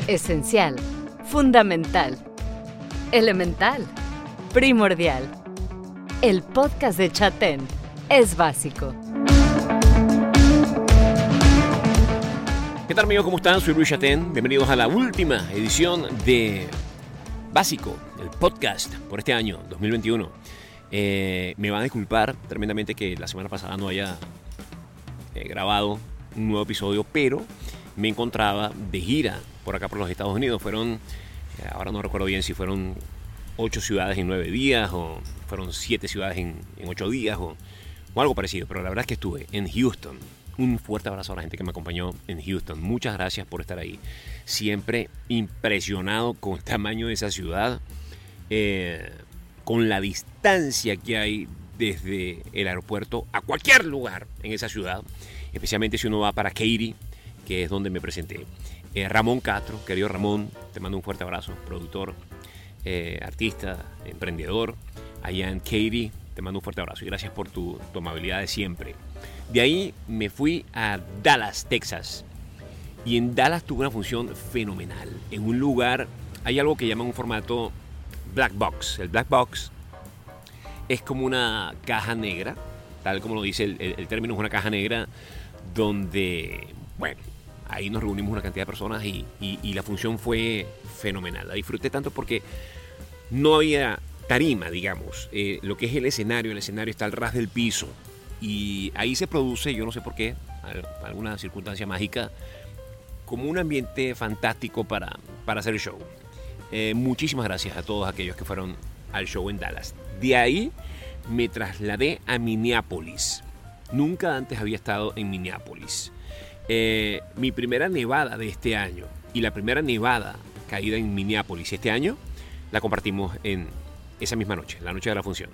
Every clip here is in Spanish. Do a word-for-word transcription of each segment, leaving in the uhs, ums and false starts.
Esencial, fundamental, elemental, primordial. El podcast de Chatén es básico. ¿Qué tal, amigos? ¿Cómo están? Soy Luis Chatén. Bienvenidos a la última edición de Básico, el podcast por este año dos mil veintiuno. Eh, me van a disculpar tremendamente que la semana pasada no haya eh, grabado un nuevo episodio, pero me encontraba de gira por acá por los Estados Unidos. Fueron, eh, ahora no recuerdo bien si fueron ocho ciudades en nueve días o fueron siete ciudades en, en ocho días o, o algo parecido, pero la verdad es que estuve en Houston. Un fuerte abrazo a la gente que me acompañó en Houston. Muchas gracias por estar ahí. Siempre impresionado con el tamaño de esa ciudad, eh, con la distancia que hay desde el aeropuerto a cualquier lugar en esa ciudad, especialmente si uno va para Katy, que es donde me presenté. Eh, Ramón Castro, querido Ramón, te mando un fuerte abrazo, productor, eh, artista, emprendedor, allá en Katy, te mando un fuerte abrazo y gracias por tu, tu amabilidad de siempre. De ahí me fui a Dallas, Texas, y en Dallas tuve una función fenomenal. En un lugar, hay algo que llaman un formato black box. El black box es como una caja negra, tal como lo dice el, el, el término, es una caja negra donde, bueno, ahí nos reunimos una cantidad de personas y, y, y la función fue fenomenal. La disfruté tanto porque no había tarima, digamos. Eh, lo que es el escenario, el escenario está al ras del piso. Y ahí se produce, yo no sé por qué, alguna circunstancia mágica, como un ambiente fantástico para, para hacer el show. Eh, muchísimas gracias a todos aquellos que fueron al show en Dallas. De ahí me trasladé a Minneapolis. Nunca antes había estado en Minneapolis. Eh, mi primera nevada de este año y la primera nevada caída en Minneapolis este año la compartimos en esa misma noche, la noche de la función.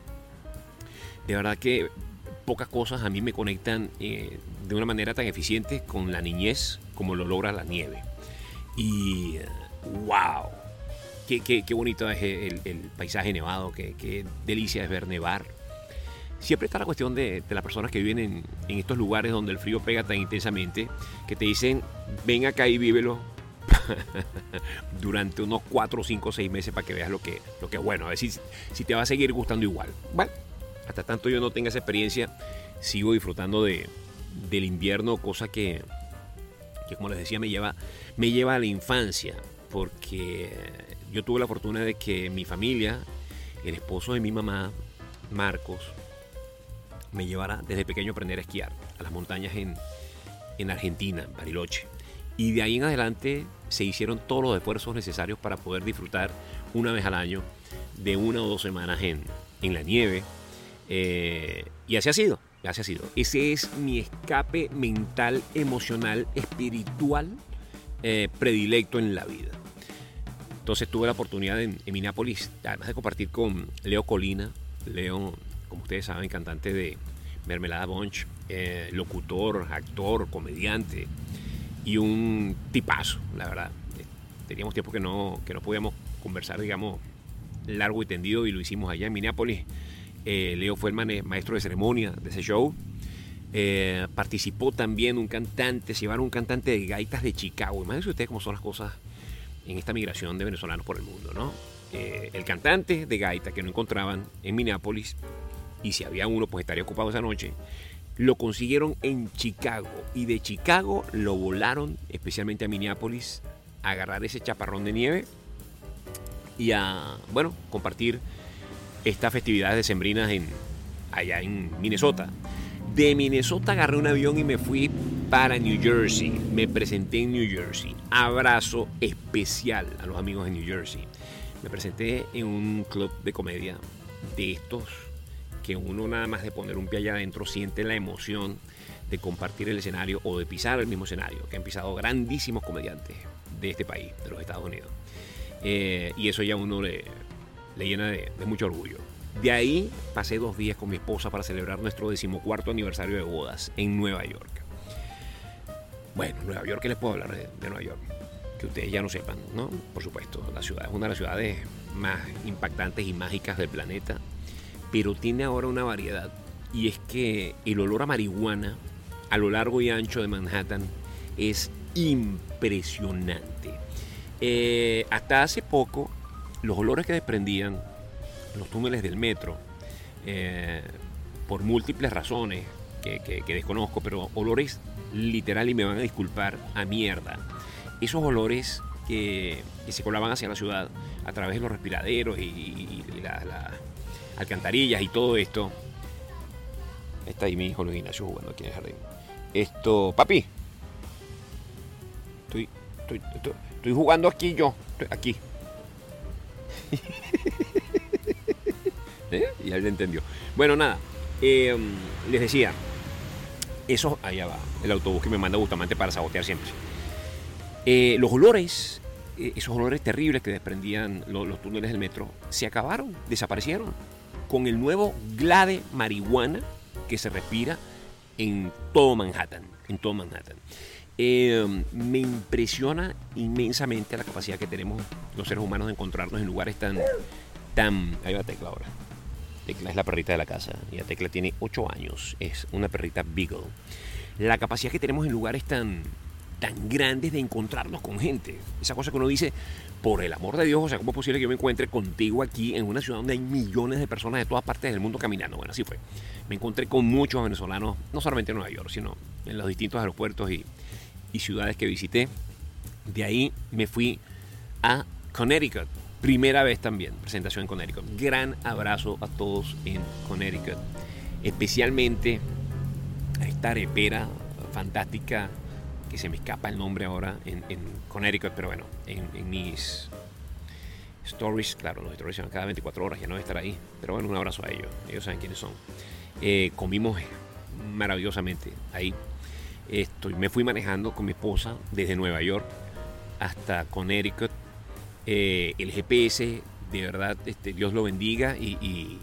De verdad que pocas cosas a mí me conectan eh, de una manera tan eficiente con la niñez como lo logra la nieve. Y wow, qué, qué, qué bonito es el, el paisaje nevado, qué, qué delicia es ver nevar. Siempre está la cuestión de, de las personas que viven en, en estos lugares donde el frío pega tan intensamente que te dicen, ven acá y vívelo durante unos cuatro, cinco, seis meses para que veas lo que, lo que es bueno. A ver si, si te va a seguir gustando igual. Bueno, hasta tanto yo no tenga esa experiencia, sigo disfrutando de, del invierno, cosa que, que como les decía, me lleva, me lleva a la infancia, porque yo tuve la fortuna de que mi familia, el esposo de mi mamá, Marcos, me llevara desde pequeño a aprender a esquiar a las montañas en, en Argentina, en Bariloche. Y de ahí en adelante se hicieron todos los esfuerzos necesarios para poder disfrutar una vez al año de una o dos semanas en, en la nieve. Eh, y así ha sido, así ha sido. Ese es mi escape mental, emocional, espiritual eh, predilecto en la vida. Entonces tuve la oportunidad en, en Minneapolis, además de compartir con Leo Colina. Leo, como ustedes saben, cantante de Mermelada Bunch, eh, locutor, actor, comediante y un tipazo, la verdad. Teníamos tiempo que no, que no podíamos conversar, digamos, largo y tendido, y lo hicimos allá en Minneapolis. Eh, Leo fue el maestro de ceremonia de ese show. Eh, participó también un cantante, se llevaron un cantante de gaitas de Chicago. Imagínense ustedes cómo son las cosas en esta migración de venezolanos por el mundo, ¿no? Eh, el cantante de gaita que no encontraban en Minneapolis, y si había uno pues estaría ocupado esa noche, lo consiguieron en Chicago, y de Chicago lo volaron especialmente a Minneapolis a agarrar ese chaparrón de nieve y a, bueno, compartir estas festividades decembrinas en, allá en Minnesota. De Minnesota agarré un avión y me fui para New Jersey. Me presenté en New Jersey. Abrazo especial a los amigos de New Jersey. Me presenté en un club de comedia de estos que uno nada más de poner un pie allá adentro siente la emoción de compartir el escenario o de pisar el mismo escenario que han pisado grandísimos comediantes de este país, de los Estados Unidos. Eh, y eso ya uno le, le llena de, de mucho orgullo. De ahí pasé dos días con mi esposa para celebrar nuestro decimocuarto aniversario de bodas en Nueva York. Bueno, Nueva York, ¿qué les puedo hablar de, de Nueva York? Que ustedes ya no sepan, ¿no? Por supuesto, la ciudad es una de las ciudades más impactantes y mágicas del planeta, pero tiene ahora una variedad, y es que el olor a marihuana a lo largo y ancho de Manhattan es impresionante. Eh, hasta hace poco, los olores que desprendían los túneles del metro, eh, por múltiples razones que, que, que desconozco, pero olores literal, y me van a disculpar, a mierda. Esos olores que, que se colaban hacia la ciudad a través de los respiraderos y, y, y las la alcantarillas y todo esto. Está ahí mi hijo Luis Ignacio jugando aquí en el jardín. Esto, papi. Estoy, estoy, estoy, estoy jugando aquí yo. Estoy aquí. ¿Eh? Y él entendió. Bueno, nada. Eh, les decía. Eso, allá va. El autobús que me manda Bustamante para sabotear siempre. Eh, los olores, eh, esos olores terribles que desprendían los, los túneles del metro, se acabaron, desaparecieron. Con el nuevo Glade marihuana que se respira en todo Manhattan. En todo Manhattan. Eh, me impresiona inmensamente la capacidad que tenemos los seres humanos de encontrarnos en lugares tan... tan ahí va Tecla ahora. Tecla es la perrita de la casa. Y la Tecla tiene ocho años. Es una perrita Beagle. La capacidad que tenemos en lugares tan, tan grandes de encontrarnos con gente. Esa cosa que uno dice, por el amor de Dios, o sea, ¿cómo es posible que yo me encuentre contigo aquí en una ciudad donde hay millones de personas de todas partes del mundo caminando? Bueno, así fue. Me encontré con muchos venezolanos, no solamente en Nueva York, sino en los distintos aeropuertos y, y ciudades que visité. De ahí me fui a Connecticut. Primera vez también, presentación en Connecticut. Gran abrazo a todos en Connecticut. Especialmente a esta arepera fantástica, que se me escapa el nombre ahora, en, en Connecticut, pero bueno, en, en mis stories, claro, los stories se van cada veinticuatro horas, ya no voy a estar ahí. Pero bueno, un abrazo a ellos, ellos saben quiénes son. Eh, comimos maravillosamente ahí. Estoy, me fui manejando con mi esposa desde Nueva York hasta Connecticut. Eh, el G P S, de verdad, este, Dios lo bendiga y, y,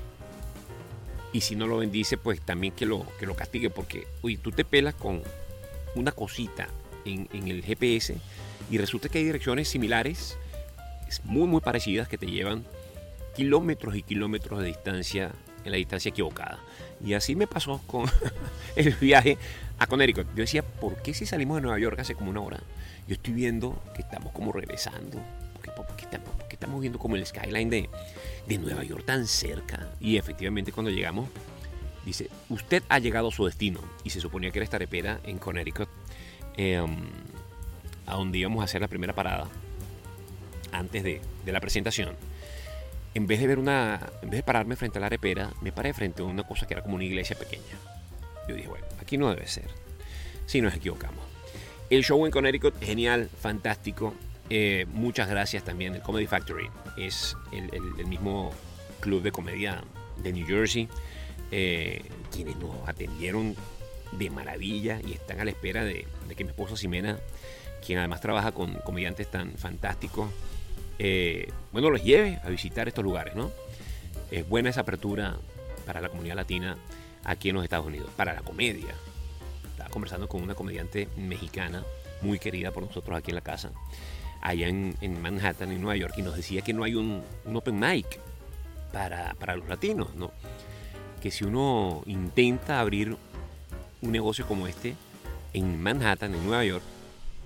y si no lo bendice, pues también que lo, que lo castigue, porque uy, tú te pelas con una cosita en, en el G P S y resulta que hay direcciones similares, muy muy parecidas, que te llevan kilómetros y kilómetros de distancia en la distancia equivocada. Y así me pasó con el viaje a Connecticut. Yo decía, ¿por qué si salimos de Nueva York hace como una hora? Yo estoy viendo que estamos como regresando. ¿Por qué estamos, por qué estamos viendo como el skyline de, de Nueva York tan cerca? Y efectivamente cuando llegamos, dice, usted ha llegado a su destino. Y se suponía que era esta arepera en Connecticut, eh, a donde íbamos a hacer la primera parada antes de, de la presentación. En vez de ver una, en vez de pararme frente a la arepera, me paré frente a una cosa que era como una iglesia pequeña. Yo dije, bueno, aquí no debe ser. Si nos equivocamos. El show en Connecticut, genial, fantástico. Eh, muchas gracias también. El Comedy Factory es el, el, el mismo club de comedia de New Jersey, eh, quienes nos atendieron de maravilla y están a la espera de, de que mi esposa Ximena, quien además trabaja con comediantes tan fantásticos, eh, bueno, los lleve a visitar estos lugares, ¿no? Es buena esa apertura para la comunidad latina aquí en los Estados Unidos, para la comedia. Estaba conversando con una comediante mexicana muy querida por nosotros aquí en la casa, allá en, en Manhattan, en Nueva York, y nos decía que no hay un, un open mic para, para los latinos, ¿no? Que si uno intenta abrir un negocio como este en Manhattan, en Nueva York,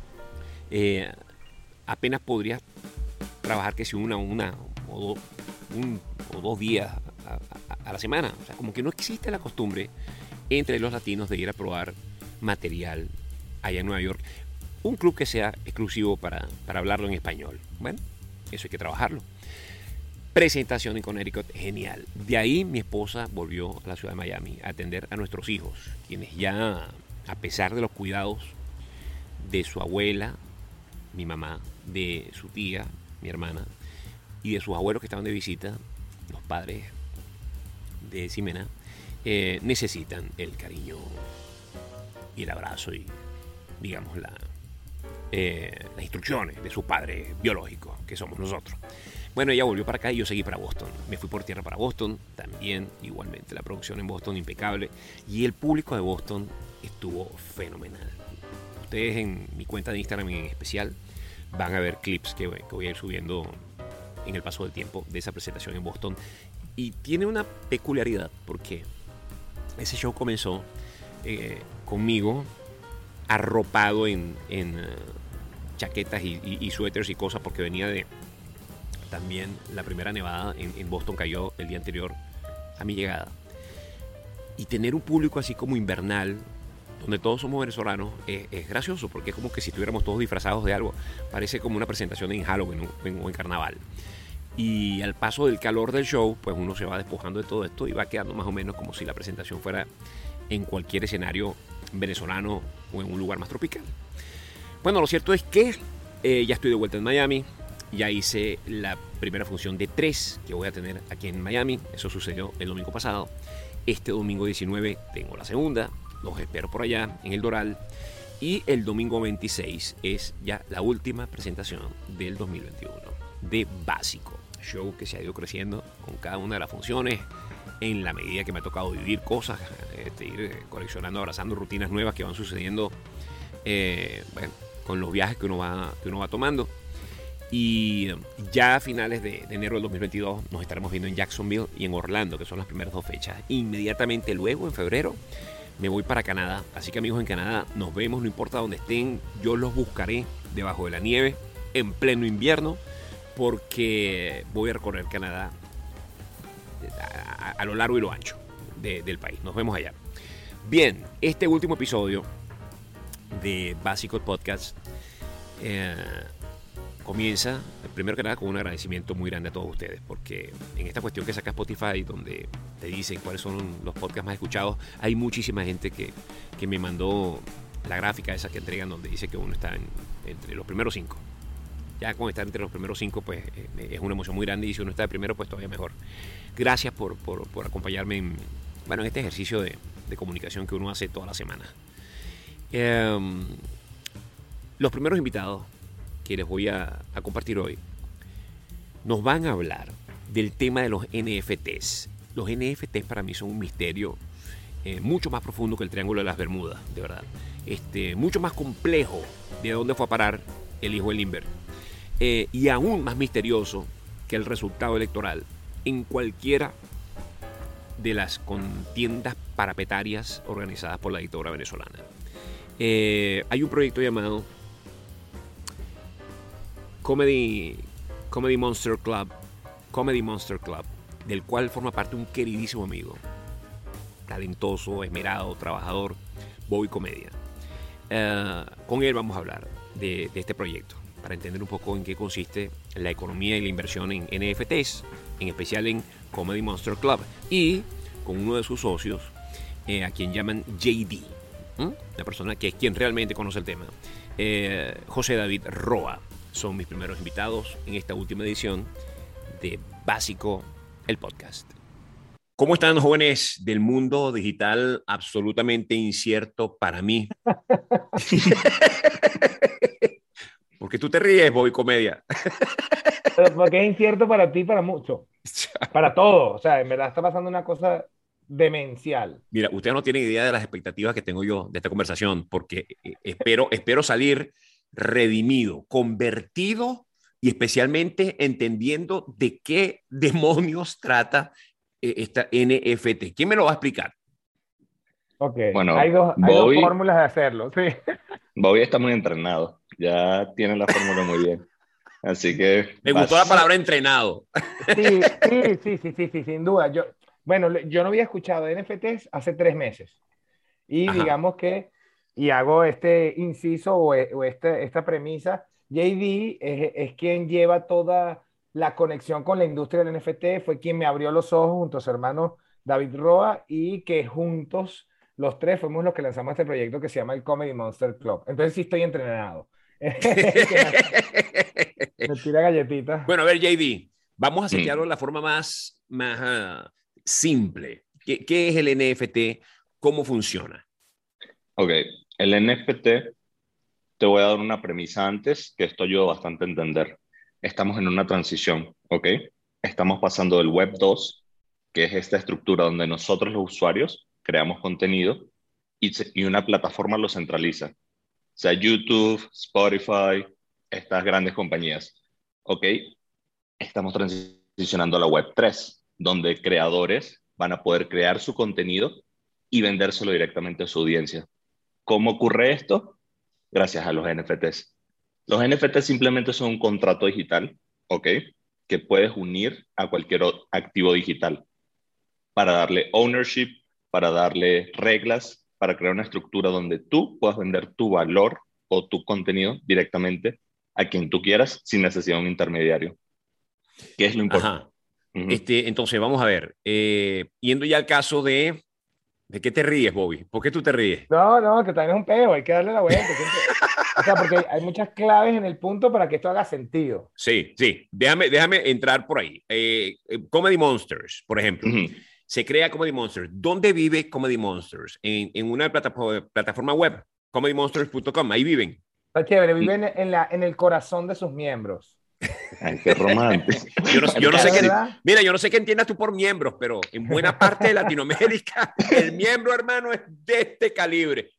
eh, apenas podría trabajar que si una, una o, do, un, o dos días a, a, a la semana. O sea, como que no existe la costumbre entre los latinos de ir a probar material allá en Nueva York. Un club que sea exclusivo para, para hablarlo en español. Bueno, eso hay que trabajarlo. Presentación en Connecticut, genial. De ahí mi esposa volvió a la ciudad de Miami a atender a nuestros hijos, quienes ya, a pesar de los cuidados de su abuela, mi mamá, de su tía, mi hermana, y de sus abuelos que estaban de visita, los padres de Ximena, eh, necesitan el cariño y el abrazo y, digamos, la, eh, las instrucciones de su padre biológico, que somos nosotros. Bueno, ella volvió para acá y yo seguí para Boston. Me fui por tierra para Boston, también igualmente la producción en Boston impecable y el público de Boston estuvo fenomenal. Ustedes en mi cuenta de Instagram en especial van a ver clips que, que voy a ir subiendo en el paso del tiempo de esa presentación en Boston. Y tiene una peculiaridad porque ese show comenzó eh, conmigo arropado en, en, chaquetas y, y, y suéteres y cosas porque venía de también la primera nevada en, en Boston cayó el día anterior a mi llegada. Y tener un público así como invernal, donde todos somos venezolanos, es, es gracioso porque es como que si estuviéramos todos disfrazados de algo. Parece como una presentación en Halloween o en, o en Carnaval. Y al paso del calor del show, pues uno se va despojando de todo esto y va quedando más o menos como si la presentación fuera en cualquier escenario venezolano o en un lugar más tropical. Bueno, lo cierto es que eh, ya estoy de vuelta en Miami. Ya hice la primera función de tres que voy a tener aquí en Miami. Eso sucedió el domingo pasado. Este domingo diecinueve tengo la segunda. Los espero por allá en el Doral. Y el domingo veintiséis es ya la última presentación del dos mil veintiuno de Básico. Show que se ha ido creciendo con cada una de las funciones en la medida que me ha tocado vivir cosas, este, ir coleccionando, abrazando rutinas nuevas que van sucediendo eh, bueno, con los viajes que uno va, que uno va tomando. Y ya a finales de, de enero del dos mil veintidós nos estaremos viendo en Jacksonville y en Orlando, que son las primeras dos fechas. Inmediatamente luego, en febrero, me voy para Canadá. Así que amigos en Canadá, nos vemos, no importa dónde estén. Yo los buscaré debajo de la nieve, en pleno invierno, porque voy a recorrer Canadá a, a, a lo largo y lo ancho de, del país. Nos vemos allá. Bien, este último episodio de Básico Podcast eh, comienza, primero que nada, con un agradecimiento muy grande a todos ustedes, porque en esta cuestión que saca Spotify, donde te dicen cuáles son los podcasts más escuchados, hay muchísima gente que, que me mandó la gráfica esa que entregan, donde dice que uno está en, entre los primeros cinco. Ya con estar entre los primeros cinco, pues eh, es una emoción muy grande, y si uno está de primero, pues todavía mejor. Gracias por, por, por acompañarme en, bueno, en este ejercicio de, de comunicación que uno hace toda la semana. Eh, los primeros invitados que les voy a, a compartir hoy nos van a hablar del tema de los N F Ts. Los N F Ts para mí son un misterio eh, mucho más profundo que el Triángulo de las Bermudas, de verdad. Este, mucho más complejo de dónde fue a parar el hijo de Lindbergh. Eh, y aún más misterioso que el resultado electoral en cualquiera de las contiendas parapetarias organizadas por la dictadura venezolana. Eh, hay un proyecto llamado Comedy, Comedy Monster Club, Comedy Monster Club, del cual forma parte un queridísimo amigo, talentoso, esmerado, trabajador, Bobby Comedia. Uh, con él vamos a hablar de, de este proyecto, para entender un poco en qué consiste la economía y la inversión en N F Ts, en especial en Comedy Monster Club, y con uno de sus socios, eh, a quien llaman J D, ¿Mm? la persona que es quien realmente conoce el tema, eh, José David Roa. Son mis primeros invitados en esta última edición de Básico, el podcast. ¿Cómo están, jóvenes del mundo digital absolutamente incierto para mí? ¿Por qué tú te ríes, Bobby Comedia? Pero porque es incierto para ti, para mucho. Para todo. O sea, en verdad está pasando una cosa demencial. Mira, ustedes no tienen idea de las expectativas que tengo yo de esta conversación, porque espero, espero salir redimido, convertido y especialmente entendiendo de qué demonios trata esta N F T. ¿Quién me lo va a explicar? Ok, Bueno, hay dos, hay Bobby, dos fórmulas de hacerlo. Sí. Bobby está muy entrenado, ya tiene la fórmula muy bien. Así que... Me vas. gustó la palabra entrenado. Sí, sí, sí, sí, sí, sí, sin duda. Yo, bueno, yo no había escuchado de N F Ts hace tres meses. Y Ajá. digamos que, y hago este inciso o, o este, esta premisa, J D es, es quien lleva toda la conexión con la industria del N F T, fue quien me abrió los ojos junto a su hermano David Roa, y que juntos, los tres, fuimos los que lanzamos este proyecto que se llama el Comedy Monster Club. Entonces sí estoy entrenado. Me tira galletitas. Bueno, a ver, J D, vamos a Mm. setearlo de la forma más, más uh, simple. ¿Qué, ¿Qué es el N F T? ¿Cómo funciona? Ok, el N F T, te voy a dar una premisa antes, que esto ayuda bastante a entender. Estamos en una transición, ¿ok? Estamos pasando del Web dos, que es esta estructura donde nosotros los usuarios creamos contenido y, se- y una plataforma lo centraliza. O sea, YouTube, Spotify, estas grandes compañías, ¿ok? Estamos transicionando a la Web tres, donde creadores van a poder crear su contenido y vendérselo directamente a su audiencia. ¿Cómo ocurre esto? Gracias a los N F Ts. Los N F T simplemente son un contrato digital, ¿ok? Que puedes unir a cualquier o- activo digital para darle ownership, para darle reglas, para crear una estructura donde tú puedas vender tu valor o tu contenido directamente a quien tú quieras sin necesidad de un intermediario. ¿Qué es lo importante? Ajá. Este, entonces, vamos a ver. Eh, yendo ya al caso de... ¿De qué te ríes, Bobby? ¿Por qué tú te ríes? No, no, que también es un peo, hay que darle la vuelta. Siempre. O sea, porque hay, hay muchas claves en el punto para que esto haga sentido. Sí, sí. Déjame, déjame entrar por ahí. Eh, eh, Comedy Monsters, por ejemplo. Ujú. Se crea Comedy Monsters. ¿Dónde vive Comedy Monsters? En, en una plataforma, plataforma web, comedy monsters punto com. Ahí viven. Está chévere, viven en, la, en el corazón de sus miembros. Ay, qué romántico. Yo no, yo no sé ¿Es qué, verdad? mira, yo no sé qué entiendas tú por miembros, pero en buena parte de Latinoamérica el miembro, hermano, es de este calibre.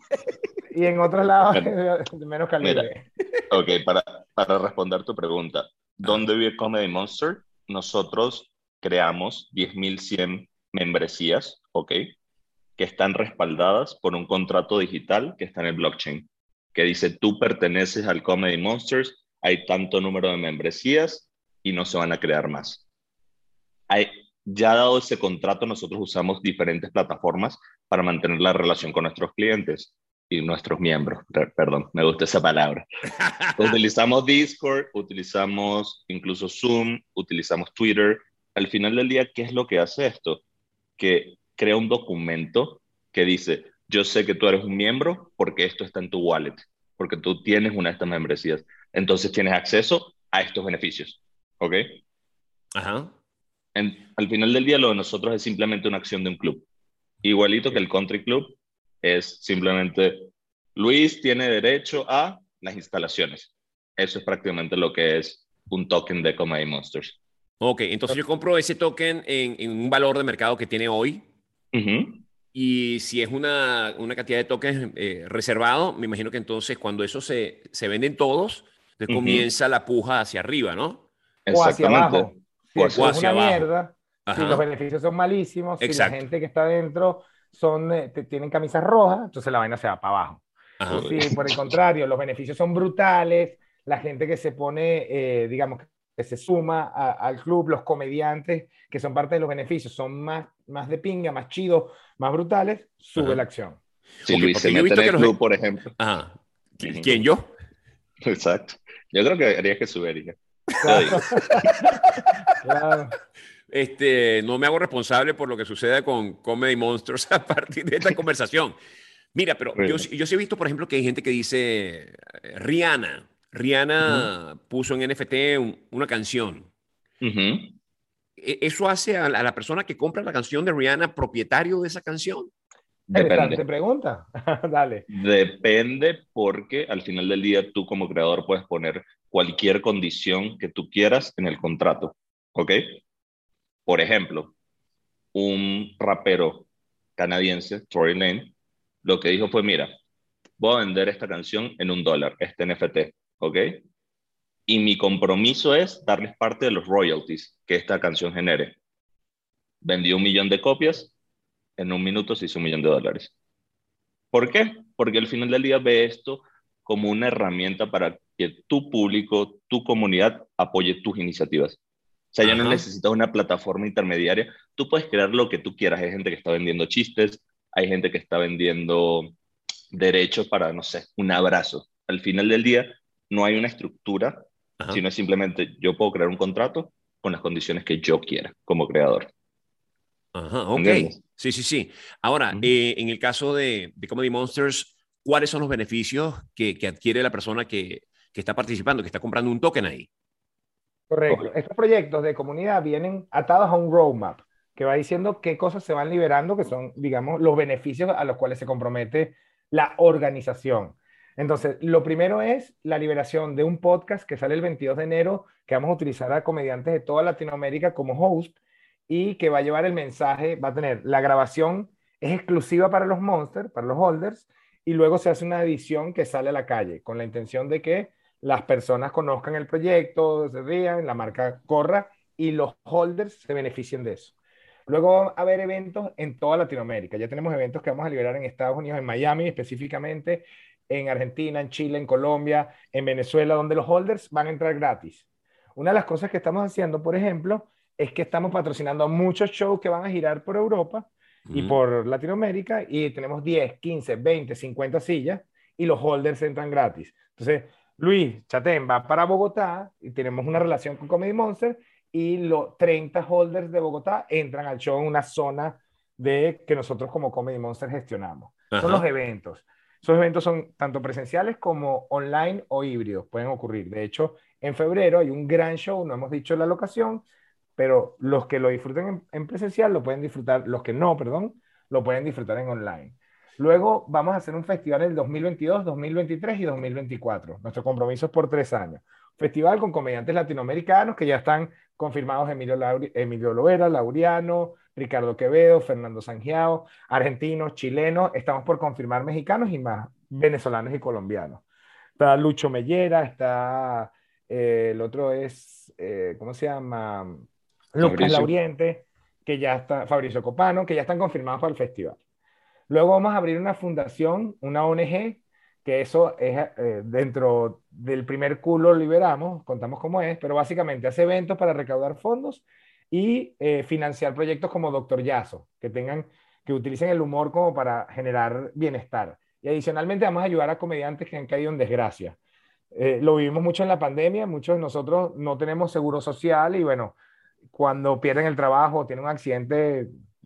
Y en otros lados Bueno, de menos mira, calibre. ok, para, para responder tu pregunta, Ajá. ¿dónde vive Comedy Monster? Nosotros creamos diez mil cien membresías, ok, que están respaldadas por un contrato digital que está en el blockchain, que dice tú perteneces al Comedy Monsters, hay tanto número de membresías y no se van a crear más. Hay, ya dado ese contrato, nosotros usamos diferentes plataformas para mantener la relación con nuestros clientes y nuestros miembros. Perdón, me gusta esa palabra. Utilizamos Discord, utilizamos incluso Zoom, utilizamos Twitter. Al final del día, ¿qué es lo que hace esto? Que crea un documento que dice, yo sé que tú eres un miembro porque esto está en tu wallet, porque tú tienes una de estas membresías. Entonces tienes acceso a estos beneficios. ¿Ok? Ajá. En, al final del día, lo de nosotros es simplemente una acción de un club. Igualito que el country club, es simplemente Luis tiene derecho a las instalaciones. Eso es prácticamente lo que es un token de Comedy Monsters. Ok, entonces yo compro ese token en, en un valor de mercado que tiene hoy. Ujú, Y si es una, una cantidad de tokens eh, reservado, me imagino que entonces cuando eso se, se venden todos, entonces ujú. comienza la puja hacia arriba, ¿no? O hacia Exactamente. abajo. Si O el hacia- O club es hacia una abajo. mierda, si los Ajá, beneficios son malísimos, si la exacto. gente que está dentro son, eh, te- tienen camisas rojas, entonces la vaina se va para abajo. Ajá, Uy, Si por el contrario los beneficios son brutales, la gente que se pone, eh, digamos, que se suma a- al club, los comediantes que son parte de los beneficios, son más, más de pinga, más chidos, más brutales, sube la ajá. acción. si Ok, Luis se porque yo he mete en visto que el los... club, por ejemplo. Ajá. Ujú. ¿Quién, yo? Exacto. Yo creo que haría que subiría. Yo Claro, digo. claro. Este, no me hago responsable por lo que suceda con Comedy Monsters a partir de esta conversación. Mira, pero yo, Really. sí- yo sí he visto, por ejemplo, que hay gente que dice, eh, Rihanna, Ujú, Rihanna puso en N F T un- una canción. ujú. E- ¿Eso hace a la, a la persona que compra la canción de Rihanna propietario de esa canción? Interesante Depende. pregunta. Dale. Depende porque al final del día tú como creador puedes poner cualquier condición que tú quieras en el contrato, ¿ok? Por ejemplo, un rapero canadiense, Tory Lane, lo que dijo fue, mira, voy a vender esta canción en un dólar, este N F T, ¿ok? Y mi compromiso es darles parte de los royalties que esta canción genere. Vendió un millón de copias, en un minuto se hizo un millón de dólares. ¿Por qué? Porque al final del día ve esto como una herramienta para que tu público, tu comunidad apoye tus iniciativas. O sea, ya no Ajá. necesitas una plataforma intermediaria. Tú puedes crear lo que tú quieras. Hay gente que está vendiendo chistes, hay gente que está vendiendo derechos para, no sé, un abrazo. Al final del día, no hay una estructura, Ajá. sino es simplemente yo puedo crear un contrato con las condiciones que yo quiera como creador. Ajá, ok. ¿Entiendes? Sí, sí, sí. Ahora, Ujú. eh, en el caso de, de Comedy Monsters, ¿cuáles son los beneficios que, que adquiere la persona que, que está participando, que está comprando un token ahí? Correcto. Correcto. Estos proyectos de comunidad vienen atados a un roadmap que va diciendo qué cosas se van liberando, que son, digamos, los beneficios a los cuales se compromete la organización. Entonces, lo primero es la liberación de un podcast que sale el veintidós de enero, que vamos a utilizar a comediantes de toda Latinoamérica como host y que va a llevar el mensaje, va a tener la grabación, es exclusiva para los Monsters, para los holders, y luego se hace una edición que sale a la calle con la intención de que las personas conozcan el proyecto, se rían, la marca corra y los holders se beneficien de eso. Luego va a haber eventos en toda Latinoamérica. Ya tenemos eventos que vamos a liberar en Estados Unidos, en Miami específicamente, en Argentina, en Chile, en Colombia, en Venezuela, donde los holders van a entrar gratis. Una de las cosas que estamos haciendo, por ejemplo, es que estamos patrocinando muchos shows que van a girar por Europa y Ujú. por Latinoamérica y tenemos diez, quince, veinte, cincuenta sillas y los holders entran gratis. Entonces, Luis Chatén va para Bogotá y tenemos una relación con Comedy Monster y los treinta holders de Bogotá entran al show en una zona de que nosotros como Comedy Monster gestionamos. Son los Ajá. eventos. Esos eventos son tanto presenciales como online o híbridos, pueden ocurrir. De hecho, en febrero hay un gran show, no hemos dicho la locación, pero los que lo disfruten en, en presencial lo pueden disfrutar, los que no, perdón, lo pueden disfrutar en online. Luego vamos a hacer un festival en el dos mil veintidós, dos mil veintitrés y dos mil veinticuatro. Nuestro compromiso es por tres años. Festival con comediantes latinoamericanos que ya están confirmados: Emilio, Lauri, Emilio Lovera, Laureano, Ricardo Quevedo, Fernando Sangiao, argentinos, chilenos. Estamos por confirmar mexicanos y más venezolanos y colombianos. Está Lucho Mellera, está eh, el otro es, eh, ¿cómo se llama? Lucas Fabricio. Lauriente, que ya está, Fabricio Copano, que ya están confirmados para el festival. Luego vamos a abrir una fundación, una O N G, que eso es eh, dentro del primer culo liberamos, contamos cómo es, pero básicamente hace eventos para recaudar fondos y eh, financiar proyectos como Doctor Yazo, que tengan, que utilicen el humor como para generar bienestar. Y adicionalmente vamos a ayudar a comediantes que han caído en desgracia. Eh, lo vivimos mucho en la pandemia, muchos de nosotros no tenemos seguro social y bueno, cuando pierden el trabajo o tienen un accidente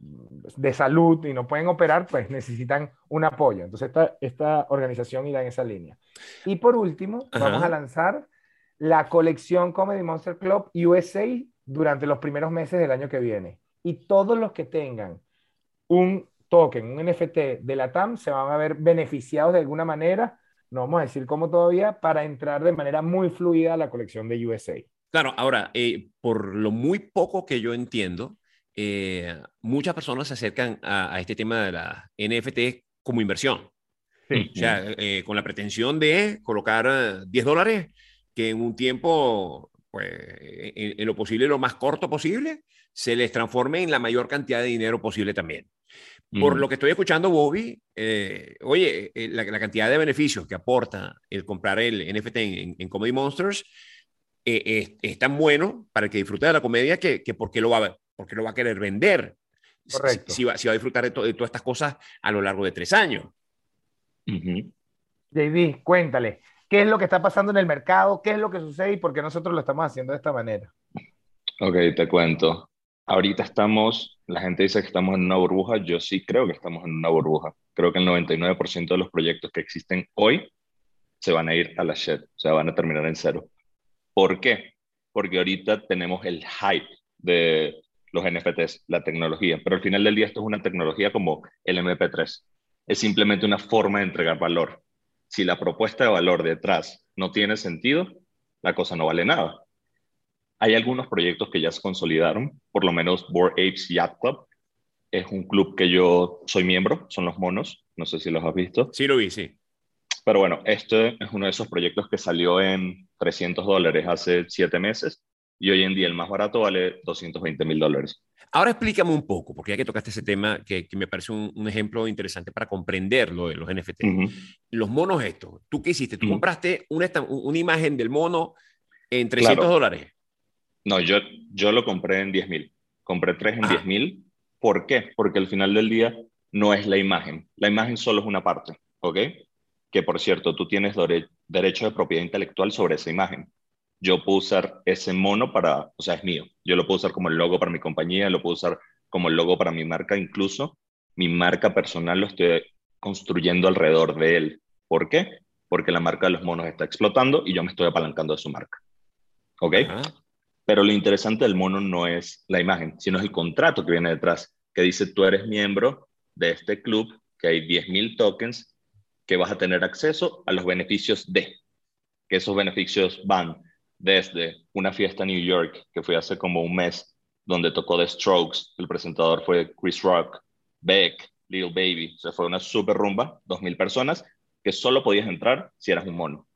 de salud y no pueden operar, pues necesitan un apoyo. Entonces esta, esta organización irá en esa línea. Y por último, vamos a Ajá. lanzar la colección Comedy Monster Club U S A durante los primeros meses del año que viene. Y todos los que tengan un token, un N F T de la T A M, se van a ver beneficiados de alguna manera, no vamos a decir cómo todavía, para entrar de manera muy fluida a la colección de U S A. Claro, ahora, eh, por lo muy poco que yo entiendo, eh, muchas personas se acercan a, a este tema de la N F T como inversión. Sí. O sea, eh, con la pretensión de colocar eh, diez dólares, que en un tiempo, pues, en, en lo posible, lo más corto posible, se les transforme en la mayor cantidad de dinero posible también. Por lo Ujú. que estoy escuchando, Bobby, eh, oye, eh, la, la, cantidad de beneficios que aporta el comprar el N F T en, en Comedy Monsters eh, es, es, tan bueno para el que disfrute de la comedia que, que ¿por qué lo va, por qué lo va a querer vender? Si, Correcto. si, va, si va a disfrutar de, to, de todas estas cosas a lo largo de tres años. Ujú. J D, cuéntale, ¿qué es lo que está pasando en el mercado? ¿Qué es lo que sucede y por qué nosotros lo estamos haciendo de esta manera? Ok, te cuento. Ahorita estamos, la gente dice que estamos en una burbuja, yo sí creo que estamos en una burbuja. Creo que el noventa y nueve por ciento de los proyectos que existen hoy se van a ir a la shit, o sea, van a terminar en cero. ¿Por qué? Porque ahorita tenemos el hype de los N F Ts, la tecnología, pero al final del día esto es una tecnología como el M P tres. Es simplemente una forma de entregar valor. Si la propuesta de valor detrás no tiene sentido, la cosa no vale nada. Hay algunos proyectos que ya se consolidaron, por lo menos Bored Apes Yacht Club es un club que yo soy miembro, son los monos, no sé si los has visto. Sí, lo vi, sí. Pero bueno, este es uno de esos proyectos que salió en trescientos dólares hace siete meses y hoy en día el más barato vale doscientos veinte mil dólares. Ahora explícame un poco, porque ya que tocaste ese tema, que, que me parece un, un, ejemplo interesante para comprender lo de los N F T. Uh-huh. Los monos estos, ¿tú qué hiciste? ¿Tú Uh-huh. compraste una, una imagen del mono en trescientos dólares? Claro. No, yo, yo lo compré en diez mil. Compré tres en diez mil. ¿Por qué? Porque al final del día no es la imagen. La imagen solo es una parte, ¿ok? Que por cierto, tú tienes dere- derecho de propiedad intelectual sobre esa imagen. Yo puedo usar ese mono para, o sea, es mío. Yo lo puedo usar como el logo para mi compañía, lo puedo usar como el logo para mi marca, incluso mi marca personal lo estoy construyendo alrededor de él. ¿Por qué? Porque la marca de los monos está explotando y yo me estoy apalancando de su marca. ¿Ok? Ajá. Pero lo interesante del mono no es la imagen, sino es el contrato que viene detrás, que dice tú eres miembro de este club, que hay diez mil tokens, que vas a tener acceso a los beneficios de, que esos beneficios van desde una fiesta en New York, que fue hace como un mes, donde tocó The Strokes, el presentador fue Chris Rock, Beck, Lil Baby, o sea, fue una super rumba, dos mil personas, que solo podías entrar si eras un mono.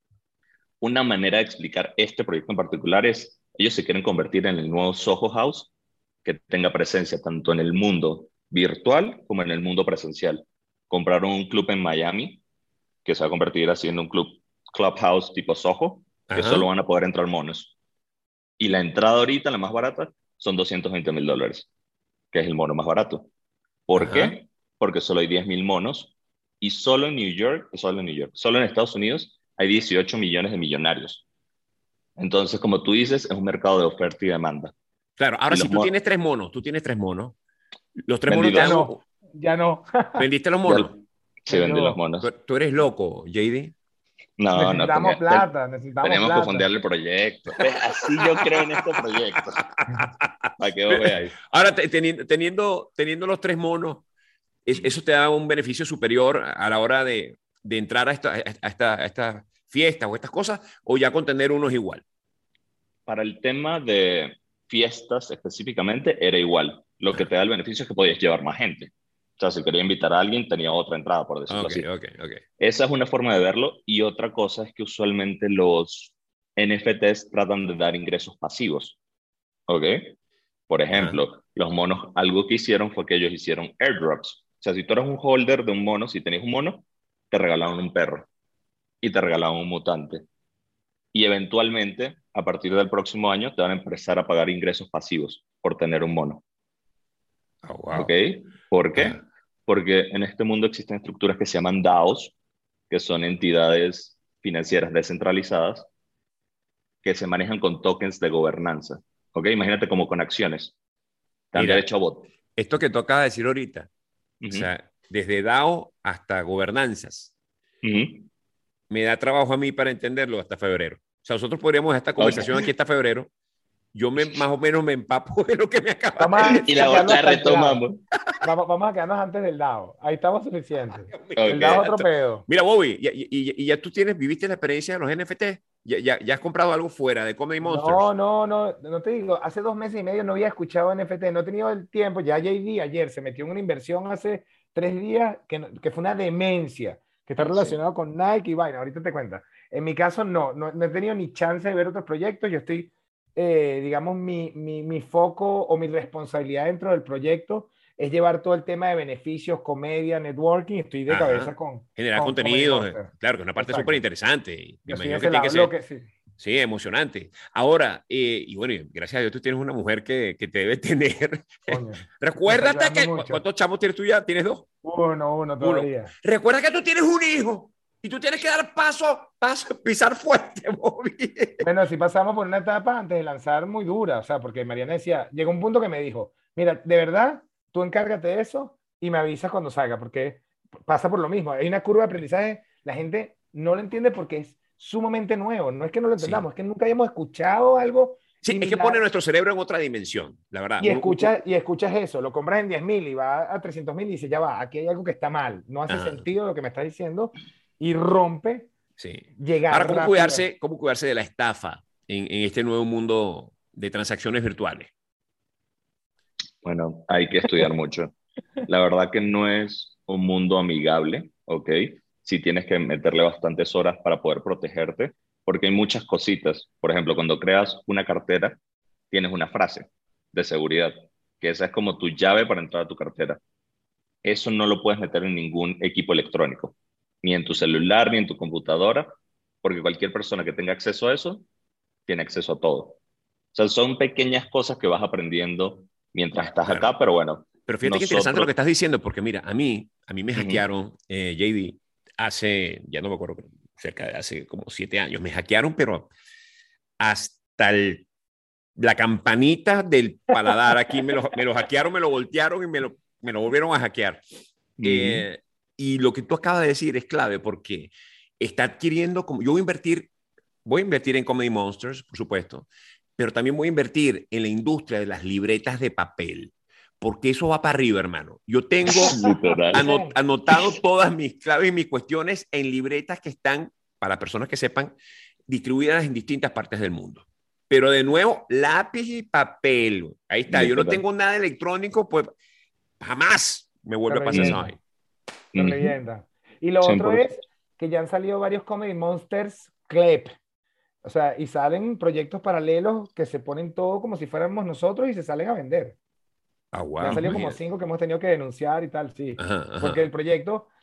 Una manera de explicar este proyecto en particular es, ellos se quieren convertir en el nuevo Soho House, que tenga presencia tanto en el mundo virtual como en el mundo presencial. Compraron un club en Miami, que se va a convertir así en un club, clubhouse tipo Soho, que Ajá. solo van a poder entrar monos. Y la entrada ahorita, la más barata, son doscientos veinte mil dólares, que es el mono más barato. ¿Por Ajá. qué? Porque solo hay diez mil monos y solo en New York, solo en New York, solo en Estados Unidos hay dieciocho millones de millonarios. Entonces, como tú dices, es un mercado de oferta y demanda. Claro, ahora Y si los tú monos, tienes tres monos, tú tienes tres monos, los tres monos te Ya dan... vendilos, un- no, ya no. ¿Vendiste los ya, monos? sí vendí los Vendió. Tú, monos. tú eres loco, J D. No, no, Necesitamos tenía, ten- plata, necesitamos teníamos que plata. fondear el proyecto. ¿Ves? Así yo creo en este proyecto, para que vos veáis. Ahora, te- teniendo, teniendo, teniendo los tres monos, es- eso te da un beneficio superior a la hora de, de entrar a esta, a, esta, a esta fiesta o estas cosas, o ya con tener uno es igual. Para el tema de fiestas específicamente, era igual. Lo que Ah, te da el beneficio es que podías llevar más gente. O sea, si quería invitar a alguien, tenía otra entrada, por decirlo ok, así. ok, ok. Esa es una forma de verlo. Y otra cosa es que usualmente los N F Ts tratan de dar ingresos pasivos. ¿Ok? Por Ajá. ejemplo, los monos, algo que hicieron fue que ellos hicieron airdrops. O sea, si tú eres un holder de un mono, si tenías un mono, te regalaban un perro y te regalaban un mutante. Y eventualmente, a partir del próximo año, te van a empezar a pagar ingresos pasivos por tener un mono. Oh, ¿Ok? wow. ¿Por qué? Ajá. Porque en este mundo existen estructuras que se llaman DAOs, que son entidades financieras descentralizadas que se manejan con tokens de gobernanza. ¿Ok? Imagínate como con acciones. Te dan Mira, derecho a voto. esto que tú acabas de decir ahorita, o Ujú, sea, desde DAO hasta gobernanzas, ujú. me da trabajo a mí para entenderlo hasta febrero. O sea, nosotros podríamos esta Ok. conversación aquí hasta febrero. Yo me, más o menos me empapo de lo que me acabas Vamos de a, Y decir. a la, quedarnos la hasta el DAO. retomamos. Vamos, vamos a quedarnos antes del DAO. Ahí estamos suficientes. Dios mío, El Ok. DAO es ya otro está. pedo. Mira, Bobby, y, y- y ya tú tienes, viviste la experiencia de los N F T. Ya, ya, ya has comprado algo fuera de Comedy No, Monsters. no, no, no te digo, hace dos meses y medio no había escuchado N F T, no he tenido el tiempo, ya J D ayer se metió en una inversión hace tres días que, no- que fue una demencia, que está Sí. relacionado con Nike y vaina, ahorita te cuento. En mi caso no, no, no he tenido ni chance de ver otros proyectos, yo estoy, eh, digamos, mi, mi, mi foco o mi responsabilidad dentro del proyecto es llevar todo el tema de beneficios, comedia, networking, estoy de cabeza Ajá. con, Generar con Comedy contenidos, eh, Monster. claro, que es una parte súper Exacto, interesante. Y me yo estoy de imagino que ese tiene que lado, lo ser, que sí, sí, emocionante. Ahora, eh, y bueno, y gracias a Dios tú tienes una mujer que, que te debe tener. coño, me está Recuérdate ayudando que, ¿cu- mucho. ¿cuántos chamos tienes tú ya? ¿Tienes dos? Uno, uno Uno. todavía. Recuerda que tú tienes un hijo y tú tienes que dar paso, paso, pisar fuerte, Bobby. Bueno, sí pasamos por una etapa antes de lanzar muy dura, o sea, porque Mariana decía, llegó un punto que me dijo, mira, de verdad, tú encárgate de eso y me avisas cuando salga, porque pasa por lo mismo. Hay una curva de aprendizaje, la gente no lo entiende porque es sumamente nuevo, no es que no lo Sí. entendamos, es que nunca habíamos escuchado algo Sí, es que pone similar nuestro cerebro en otra dimensión, la verdad. y Un- un- un- escuchas, y escuchas eso, lo compras en diez mil y va a trescientos mil y dices, ya va, aquí hay algo que está mal, no hace Ajá, sentido lo que me estás diciendo y rompe sí. Ahora, llegar ¿cómo rápido. cuidarse, cómo cuidarse de la estafa en, en este nuevo mundo de transacciones virtuales? Bueno, hay que estudiar mucho. La verdad que no es un mundo amigable, ¿ok? Sí tienes que meterle bastantes horas para poder protegerte, porque hay muchas cositas. Por ejemplo, cuando creas una cartera, tienes una frase de seguridad, que esa es como tu llave para entrar a tu cartera. Eso no lo puedes meter en ningún equipo electrónico, ni en tu celular, ni en tu computadora, porque cualquier persona que tenga acceso a eso, tiene acceso a todo. O sea, son pequeñas cosas que vas aprendiendo mientras estás Claro. acá, pero bueno, Pero fíjate qué interesante lo que nosotros... estás diciendo, porque mira, a mí, a mí me Ujú, hackearon, eh, J D, hace, ya no me acuerdo, cerca de hace como siete años. Me hackearon, pero hasta el, la campanita del paladar aquí me lo, me lo hackearon, me lo voltearon y me lo, me lo volvieron a hackear. ujú. Eh, y lo que tú acabas de decir es clave porque está adquiriendo, como yo voy a invertir, voy a invertir en Comedy Monsters, por supuesto, pero también voy a invertir en la industria de las libretas de papel, porque eso va para arriba, hermano. Yo tengo Literal. anot anotado todas mis claves y mis cuestiones en libretas que están, para personas que sepan, distribuidas en distintas partes del mundo. Pero de nuevo, lápiz y papel. Ahí está. Yo no Literal. tengo nada electrónico, pues jamás me Se vuelve a pasar esa Mm, revienta, vaina. se ujú, revienta. Y lo cien otro por ciento. es que ya han salido varios Comedy Monsters Club. O sea, y salen proyectos paralelos que se ponen todo como si fuéramos nosotros y se salen a vender. Ah, Ya han wow, salido como imagínate. cinco que hemos tenido que denunciar y tal, sí. Ajá, Porque ajá. el proyecto,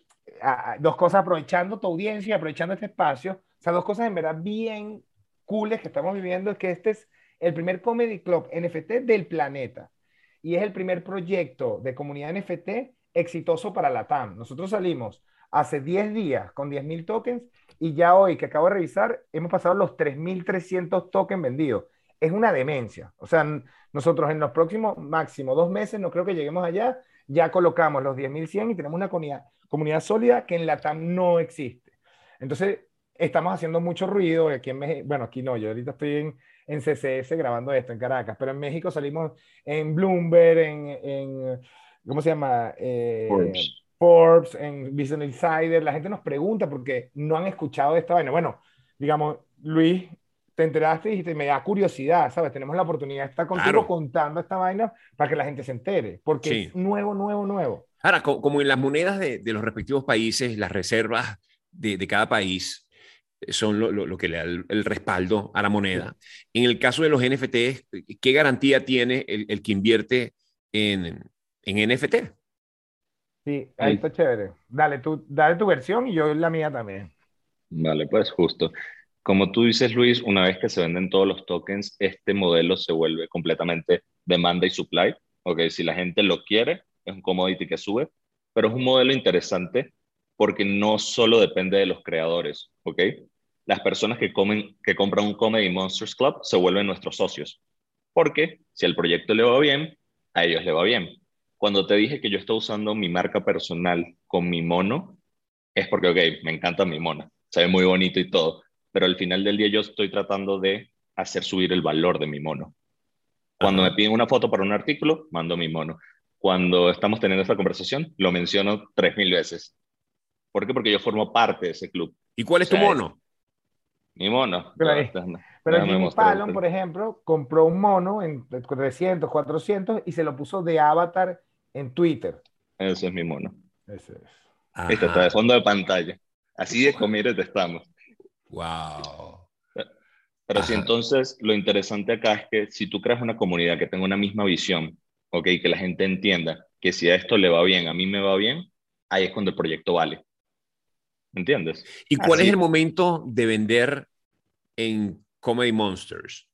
a- a- dos cosas aprovechando tu audiencia y aprovechando este espacio. O sea, dos cosas en verdad bien cooles que estamos viviendo es que este es el primer Comedy Club N F T del planeta y es el primer proyecto de comunidad N F T exitoso para la T A M. Nosotros salimos hace diez días con diez mil tokens y ya hoy que acabo de revisar hemos pasado los tres mil trescientos tokens vendidos. Es una demencia. O sea, n- nosotros en los próximos máximo dos meses no creo que lleguemos allá. Ya colocamos los diez mil cien y tenemos una comunidad, comunidad sólida que en la T A M no existe. Entonces, estamos haciendo mucho ruido aquí en México. Bueno, aquí no, yo ahorita estoy en, en C C S grabando esto en Caracas, pero en México salimos en Bloomberg, en, en ¿cómo se llama? Eh, Forbes. Forbes, en Business Insider. La gente nos pregunta porque no han escuchado de esta vaina. Bueno, digamos, Luis, te enteraste y dijiste, me da curiosidad, ¿sabes? Tenemos la oportunidad de estar contigo Claro, contando esta vaina para que la gente se entere, porque sí. es nuevo, nuevo, nuevo. Ahora, co- como en las monedas de, de los respectivos países, las reservas de, de cada país son lo, lo- lo que le da el, el respaldo a la Sí, moneda. En el caso de los N F Ts, ¿qué garantía tiene el, el que invierte en, en N F T? sí, ahí El- está chévere. Dale tu, dale tu versión y yo la mía también. Vale, pues justo. Como tú dices, Luis, una vez que se venden todos los tokens, este modelo se vuelve completamente demanda y supply. Ok, si la gente lo quiere, es un commodity que sube, pero es un modelo interesante porque no solo depende de los creadores. Ok, las personas que, comen, que compran un Comedy Monsters Club se vuelven nuestros socios. Porque si al proyecto le va bien, a ellos le va bien. Cuando te dije que yo estoy usando mi marca personal con mi mono, es porque, ok, me encanta mi mona, se ve muy bonito y todo, pero al final del día yo estoy tratando de hacer subir el valor de mi mono. Cuando me Ajá. piden una foto para un artículo, mando mi mono. Cuando estamos teniendo esta conversación, lo menciono tres mil veces. ¿Por qué? Porque yo formo parte de ese club. O ¿Y cuál es tu sea, es mono? mi mono. Pero, Ya, ahí- déjame, pero déjame Jimmy Fallon, mostrarte. por ejemplo, compró un mono en trescientos, cuatrocientos y se lo puso de avatar en Twitter. Ese es mi mono. Ese es. Este está de Ajá. fondo de pantalla. Así de comidas estamos. Wow. Pero sí, Ajá. entonces lo interesante acá es que si tú creas una comunidad que tenga una misma visión, ok, que la gente entienda que si a esto le va bien, a mí me va bien, ahí es cuando el proyecto vale. ¿Entiendes? ¿Y cuál es el Así, momento de vender en Comedy Monsters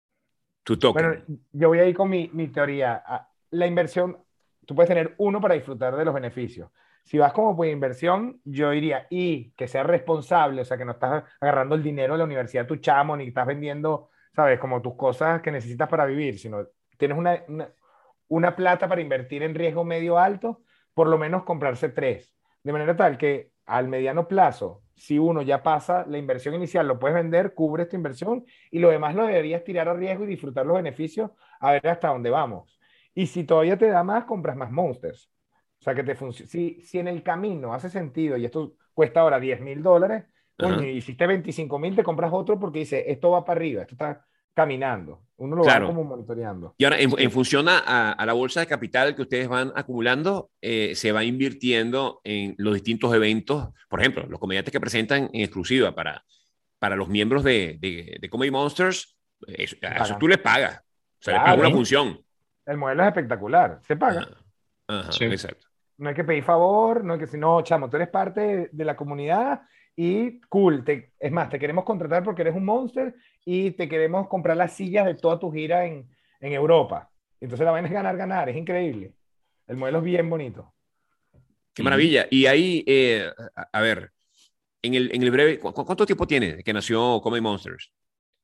tu Bueno, token? yo voy a ir con mi, mi teoría. Ah, La inversión, tú puedes tener uno para disfrutar de los beneficios. Si vas como por inversión, yo diría, y que sea responsable, o sea, que no estás agarrando el dinero de la universidad tu chamo, ni estás vendiendo, ¿sabes? Como tus cosas que necesitas para vivir, sino tienes una, una, una plata para invertir en riesgo medio alto, por lo menos comprarse tres. De manera tal que al mediano plazo, si uno ya pasa la inversión inicial, lo puedes vender, cubre esta inversión y lo demás lo deberías tirar a riesgo y disfrutar los beneficios a ver hasta dónde vamos. Y si todavía te da más, compras más monsters. O sea, que te funcione. Si, si en el camino hace sentido y esto cuesta ahora diez mil dólares, coño, Ajá. y hiciste veinticinco mil, te compras otro porque dice, esto va para arriba, esto está caminando. Uno lo va Claro. como monitoreando. Y ahora, en, en Sí, función a, a- a la bolsa de capital que ustedes van acumulando, eh, se va invirtiendo en los distintos eventos. Por ejemplo, los comediantes que presentan en exclusiva para, para los miembros de, de, de Comedy Monsters, eso, a eso tú pagan. les pagas. O sea, les pagas una Claro, función. el modelo es espectacular, se paga. Ajá, ajá, sí. exacto. No hay que pedir favor, no hay que decir, no, chamo, tú eres parte de, de la comunidad y cool, te, es más, te queremos contratar porque eres un monster y te queremos comprar las sillas de toda tu gira en, en Europa. Entonces la vaina es ganar, ganar, es increíble. El modelo es bien bonito. Qué Ujú. maravilla. Y ahí, eh, a, a ver, en el, en el breve, ¿cu ¿cuánto tiempo tiene que nació Comedy Monsters?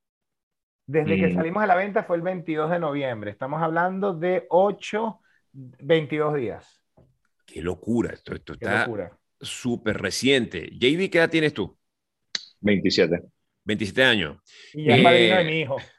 Desde que Mm, salimos a la venta fue el veintidós de noviembre. Estamos hablando de ocho veintidós días. Qué locura. Esto, esto Qué está locura. súper reciente. J D, ¿qué edad tienes tú? veintisiete. veintisiete años. Y ya es padrino de Eh, mi hijo.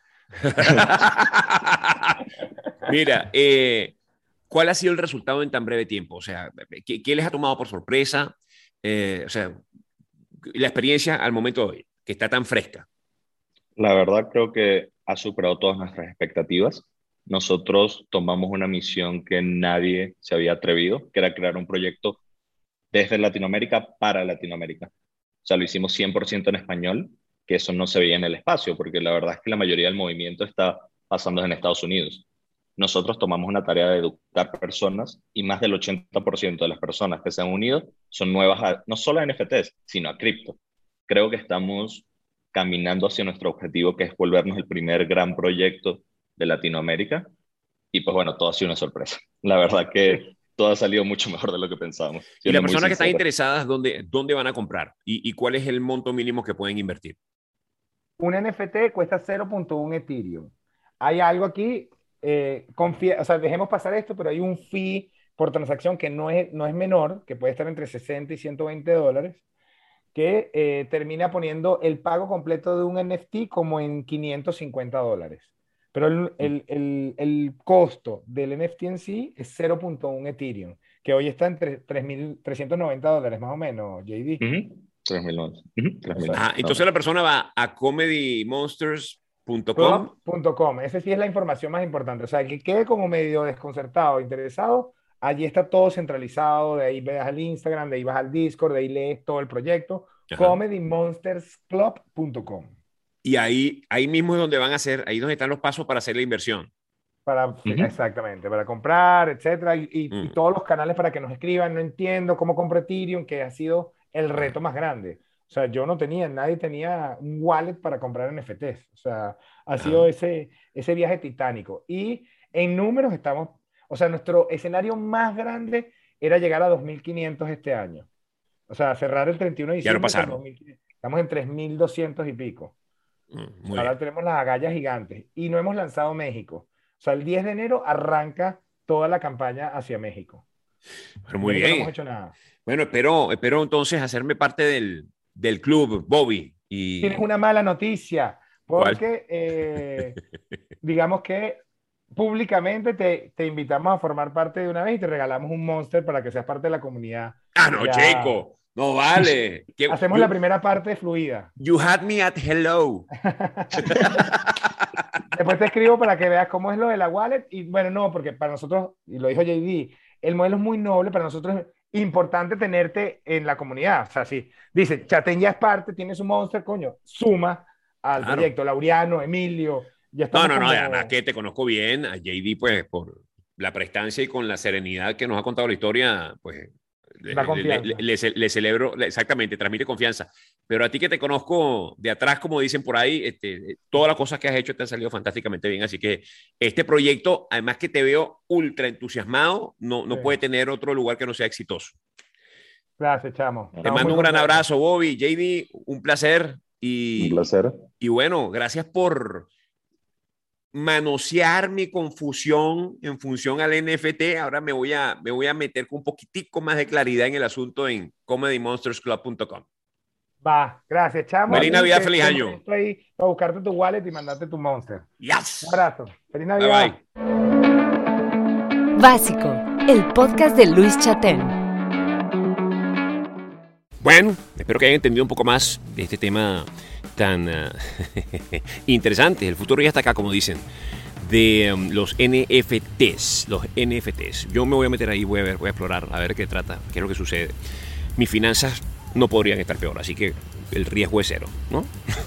Mira, eh, ¿cuál ha sido el resultado en tan breve tiempo? O sea, ¿qué, qué les ha tomado por sorpresa? Eh, o sea, la experiencia al momento de hoy, que está tan fresca. La verdad creo que ha superado todas nuestras expectativas. Nosotros tomamos una misión que nadie se había atrevido, que era crear un proyecto desde Latinoamérica para Latinoamérica. O sea, lo hicimos cien por ciento en español, que eso no se veía en el espacio, porque la verdad es que la mayoría del movimiento está pasando en Estados Unidos. nosotros tomamos una tarea de educar personas y más del ochenta por ciento de las personas que se han unido son nuevas, a, no solo a N F Ts, sino a cripto. Creo que estamos caminando hacia nuestro objetivo, que es volvernos el primer gran proyecto de Latinoamérica. Y pues bueno, todo ha sido una sorpresa. La verdad que todo ha salido mucho mejor de lo que pensábamos. Y las personas que están interesadas, ¿dónde, dónde van a comprar? ¿Y, ¿Y cuál es el monto mínimo que pueden invertir? Un N F T cuesta cero punto uno Ethereum. Hay algo aquí, eh, confía, o sea, dejemos pasar esto, pero hay un fee por transacción que no es, no es menor, que puede estar entre sesenta y ciento veinte dólares, que eh, termina poniendo el pago completo de un N F T como en quinientos cincuenta dólares. Pero el, el, el, el costo del N F T en sí es cero punto uno Ethereum, que hoy está entre tres mil trescientos noventa dólares más o menos, J D. Uh-huh. tres mil once. Uh-huh. tres mil. Ah, entonces la persona va a comedy monsters punto com. Esa sí es la información más importante. O sea, que quede como medio desconcertado, interesado, allí está todo centralizado. De ahí vas al Instagram, de ahí vas al Discord, de ahí lees todo el proyecto. comedy monsters club punto com. Y ahí, ahí mismo es donde van a hacer, ahí donde están los pasos para hacer la inversión. Para, uh-huh. Exactamente, para comprar, etcétera. Y, y, uh-huh. y todos los canales para que nos escriban. No entiendo cómo compro Ethereum, que ha sido el reto más grande. O sea, yo no tenía, nadie tenía un wallet para comprar N F Ts. O sea, ha sido uh-huh. ese, ese viaje titánico. Y en números estamos, o sea, nuestro escenario más grande era llegar a dos mil quinientos este año. O sea, cerrar el treinta y uno de diciembre. Ya lo pasaron. dos mil quinientos. Estamos en tres mil doscientos y pico. Mm, Ahora bien. Tenemos las agallas gigantes. Y no hemos lanzado México. O sea, el diez de enero arranca toda la campaña hacia México. Pero muy bien. No hemos hecho nada. Bueno, espero, espero entonces hacerme parte del, del club, Bobby. Y... Tienes una mala noticia, porque eh, digamos que públicamente te, te invitamos a formar parte de una vez y te regalamos un Monster para que seas parte de la comunidad. Ah, no, ya... chico. No vale. Hacemos you, la primera parte fluida. You had me at hello. Después te escribo para que veas cómo es lo de la wallet. Y bueno, no, porque para nosotros, y lo dijo J D, el modelo es muy noble. Para nosotros es importante tenerte en la comunidad. O sea, si dice, Chatén ya es parte, tiene su Monster, coño, suma al claro. proyecto. Laureano, Emilio. Ya no, no, como... no, además que te conozco bien a J D, pues por la prestancia y con la serenidad que nos ha contado la historia, pues le, le, le, le, le celebro, exactamente, transmite confianza. Pero a ti que te conozco de atrás, como dicen por ahí, este, todas las cosas que has hecho te han salido fantásticamente bien. Así que este proyecto, además que te veo ultra entusiasmado, no, no sí. puede tener otro lugar que no sea exitoso. Gracias, chamo. Te mando un gran abrazo, Bobby. J D, un placer. Y, un placer. Y bueno, gracias por manosear mi confusión en función al N F T. Ahora me voy a, me voy a meter con un poquitico más de claridad en el asunto en comedy monsters club punto com. Va, gracias, chamo. Feliz Navidad, feliz año. Estoy ahí para buscarte tu wallet y mandarte tu Monster. Yes. Un abrazo. Feliz Navidad. Bye, bye. Básico, el podcast de Luis Chatén. Bueno, espero que hayan entendido un poco más de este tema tan uh, interesante. El futuro ya está acá, como dicen, de um, los N F Ts. Los N F Ts. Yo me voy a meter ahí, voy a ver, voy a explorar, a ver qué trata, qué es lo que sucede. Mis finanzas no podrían estar peor, así que el riesgo es cero, ¿no?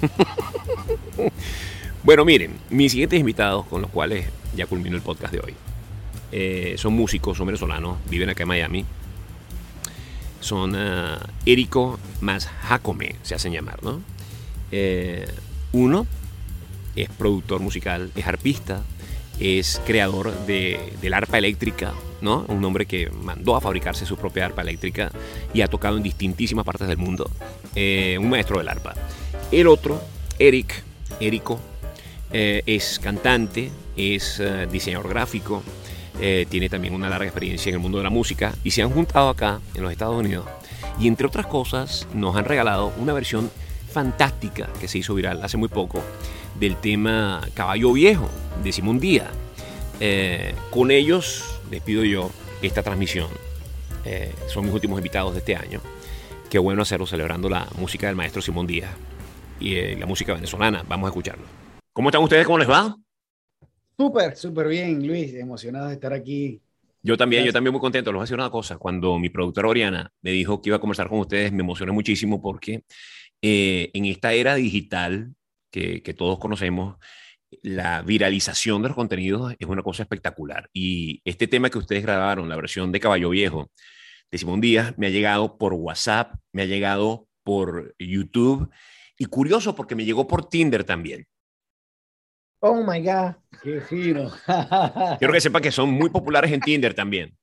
Bueno, miren, mis siguientes invitados, con los cuales ya culmino el podcast de hoy, eh, son músicos, son venezolanos, viven acá en Miami. Son uh, Érico más Jacome, se hacen llamar, ¿no? Eh, uno es productor musical, es arpista, es creador de, del arpa eléctrica, ¿no? Un hombre que mandó a fabricarse su propia arpa eléctrica y ha tocado en distintísimas partes del mundo. Eh, un maestro del arpa. El otro, Eric, Érico, eh, es cantante, es uh, diseñador gráfico. Eh, tiene también una larga experiencia en el mundo de la música y se han juntado acá en los Estados Unidos y entre otras cosas nos han regalado una versión fantástica que se hizo viral hace muy poco del tema Caballo Viejo de Simón Díaz. Eh, con ellos les pido yo esta transmisión. Eh, son mis últimos invitados de este año. Qué bueno hacerlo celebrando la música del maestro Simón Díaz y eh, la música venezolana. Vamos a escucharlo. ¿Cómo están ustedes? ¿Cómo les va? Súper, súper bien, Luis. Emocionado de estar aquí. Yo también, Gracias. yo también muy contento. Les voy a decir una cosa. Cuando mi productora Oriana me dijo que iba a conversar con ustedes, me emocioné muchísimo porque eh, en esta era digital que, que todos conocemos, la viralización de los contenidos es una cosa espectacular. Y este tema que ustedes grabaron, la versión de Caballo Viejo, de Simón Díaz, me ha llegado por WhatsApp, me ha llegado por YouTube. Y curioso porque me llegó por Tinder también. Oh my God, qué fino. Quiero que sepa que son muy populares en Tinder también.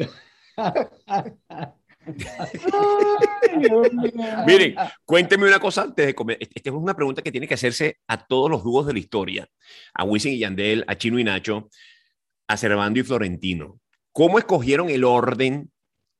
Miren, cuénteme una cosa antes de comer. Esta es una pregunta que tiene que hacerse a todos los dúos de la historia, a Wisin y Yandel, a Chino y Nacho, a Servando y Florentino. ¿Cómo escogieron el orden?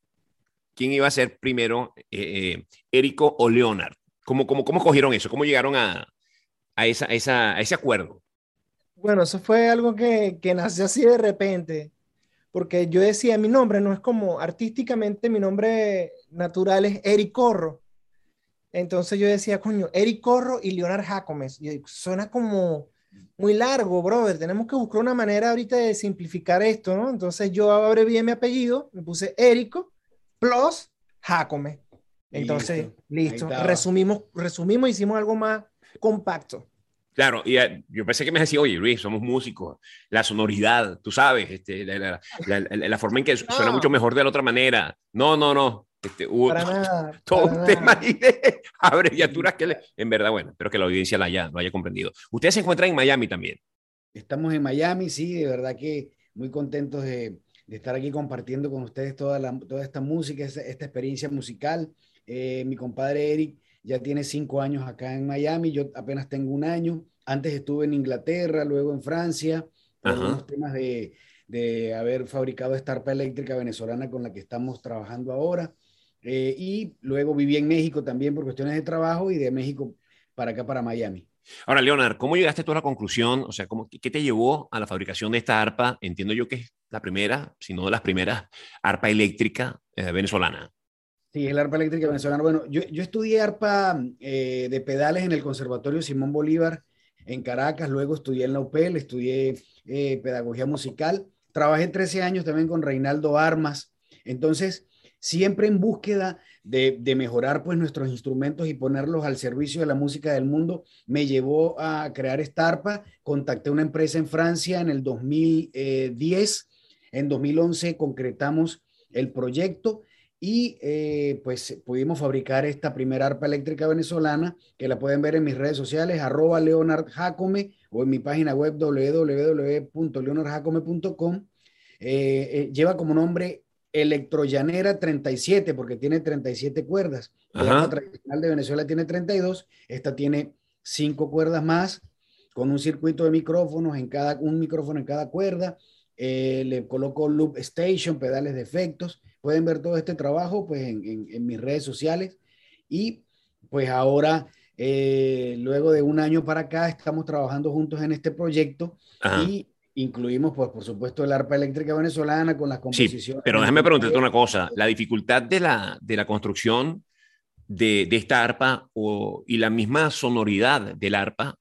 ¿Quién iba a ser primero, eh, eh, Érico o Leonard? ¿Cómo, cómo, cómo escogieron eso? ¿Cómo llegaron a, a, esa, a, esa, a ese acuerdo? Bueno, eso fue algo que, que nació así de repente, porque yo decía, mi nombre no es como artísticamente, mi nombre natural es Eric Corro. Entonces yo decía, coño, Eric Corro y Leonard Jacómez. Y suena como muy largo, brother. Tenemos que buscar una manera ahorita de simplificar esto, ¿no? Entonces yo abrevié mi apellido, me puse Érico plus Jacómez. Entonces, listo. listo. Resumimos, resumimos, hicimos algo más compacto. Claro, y uh, yo pensé que me decía, oye, Luis, somos músicos, la sonoridad, tú sabes, este, la, la, la, la, la forma en que suena no. mucho mejor de la otra manera. No, no, no. Este, uh, para nada. Todo para un nada. tema ahí de abreviaturas que, le, en verdad, bueno, espero que la audiencia la haya, lo haya comprendido. Ustedes se encuentran en Miami también. Estamos en Miami, sí, de verdad que muy contentos de, de estar aquí compartiendo con ustedes toda, la, toda esta música, esta, esta experiencia musical. Eh, mi compadre Eric ya tiene cinco años acá en Miami, yo apenas tengo un año. Antes estuve en Inglaterra, luego en Francia, por Ajá. unos temas de, de haber fabricado esta arpa eléctrica venezolana con la que estamos trabajando ahora. Eh, y luego viví en México también por cuestiones de trabajo y de México para acá, para Miami. Ahora, Leonard, ¿cómo llegaste tú a la conclusión? O sea, ¿cómo, ¿qué te llevó a la fabricación de esta arpa? Entiendo yo que es la primera, si no de las primeras, arpa eléctrica eh, venezolana. Sí, es la arpa eléctrica venezolana. Bueno, yo, yo estudié arpa eh, de pedales en el Conservatorio Simón Bolívar en Caracas, luego estudié en la U P E L, estudié eh, pedagogía musical, trabajé trece años también con Reinaldo Armas, entonces siempre en búsqueda de, de mejorar pues nuestros instrumentos y ponerlos al servicio de la música del mundo, me llevó a crear esta arpa. Contacté una empresa en Francia en el dos mil diez, en dos mil once concretamos el proyecto y eh, pues pudimos fabricar esta primera arpa eléctrica venezolana, que la pueden ver en mis redes sociales, arroba Leonard Jacome, o en mi página web w w w punto leonard jacome punto com. Eh, eh, lleva como nombre Electrollanera treinta y siete, porque tiene treinta y siete cuerdas. La arpa tradicional de Venezuela tiene treinta y dos, esta tiene cinco cuerdas más, con un circuito de micrófonos, en cada, un micrófono en cada cuerda. Eh, le coloco loop station, pedales de efectos. Pueden ver todo este trabajo pues en, en, en mis redes sociales. Y pues ahora, eh, luego de un año para acá, estamos trabajando juntos en este proyecto. Ajá. Y incluimos, pues, por supuesto, el arpa eléctrica venezolana con las composiciones. Sí, pero déjame preguntarte una cosa. La dificultad de la, de la construcción de, de esta arpa o, y la misma sonoridad del arpa,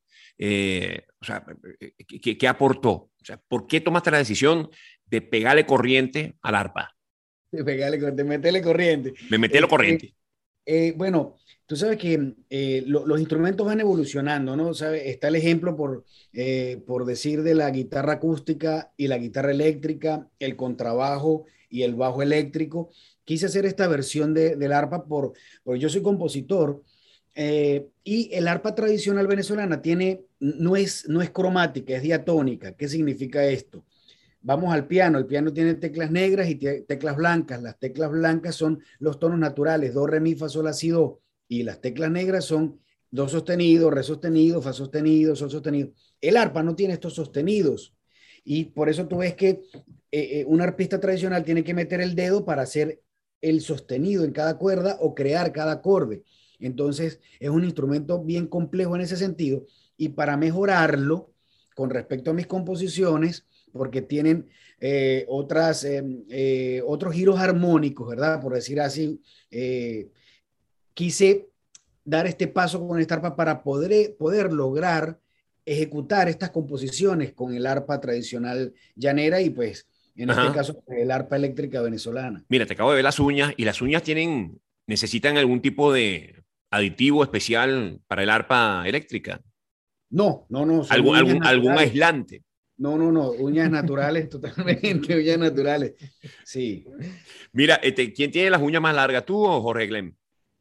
eh, o sea, ¿qué, qué aportó? O sea, ¿por qué tomaste la decisión de pegarle corriente al arpa? De pegarle, de meterle corriente. De meterle eh, corriente. Eh, eh, bueno, tú sabes que eh, lo, los instrumentos van evolucionando, ¿no? ¿Sabes? Está el ejemplo, por, eh, por decir, de la guitarra acústica y la guitarra eléctrica, el contrabajo y el bajo eléctrico. Quise hacer esta versión de, del arpa por, porque yo soy compositor. Eh, y el arpa tradicional venezolana tiene, no es, no es cromática, es diatónica. ¿Qué significa esto? Vamos al piano, el piano tiene teclas negras y teclas blancas. Las teclas blancas son los tonos naturales, do, re, mi, fa, sol, la, si, do. Y las teclas negras son do sostenido, re sostenido, fa sostenido, sol sostenido. El arpa no tiene estos sostenidos. Y por eso tú ves que eh, eh, un arpista tradicional tiene que meter el dedo para hacer el sostenido en cada cuerda o crear cada acorde. Entonces es un instrumento bien complejo en ese sentido. Y para mejorarlo, con respecto a mis composiciones, porque tienen eh, otras, eh, eh, otros giros armónicos, ¿verdad? Por decir así, eh, quise dar este paso con esta arpa para poder, poder lograr ejecutar estas composiciones con el arpa tradicional llanera y pues en Ajá. este caso el arpa eléctrica venezolana. Mira, te acabo de ver las uñas y las uñas tienen, necesitan algún tipo de aditivo especial para el arpa eléctrica. No, no, no. Son ¿Algún, uñas algún, algún naturales. aislante? No, no, no. Uñas naturales, totalmente. Uñas naturales. Sí. Mira, este, ¿quién tiene las uñas más largas, tú o Jorge Glem?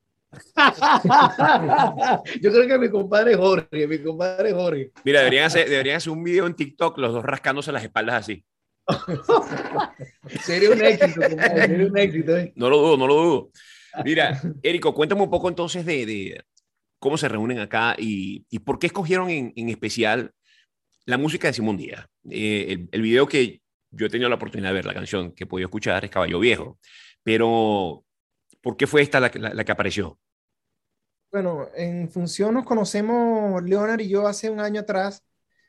Yo creo que mi compadre Jorge, mi compadre Jorge. Mira, deberían hacer, deberían hacer un video en TikTok, los dos rascándose las espaldas así. Sería un éxito, compadre, sería un éxito. ¿eh? No lo dudo, no lo dudo. Mira, Érico, cuéntame un poco entonces de, de cómo se reúnen acá y, y por qué escogieron en, en especial la música de Simón Díaz. Eh, el, el video que yo he tenido la oportunidad de ver, la canción que he podido escuchar es Caballo Viejo, pero ¿por qué fue esta la, la, la que apareció? Bueno, en función nos conocemos Leonard y yo hace un año atrás.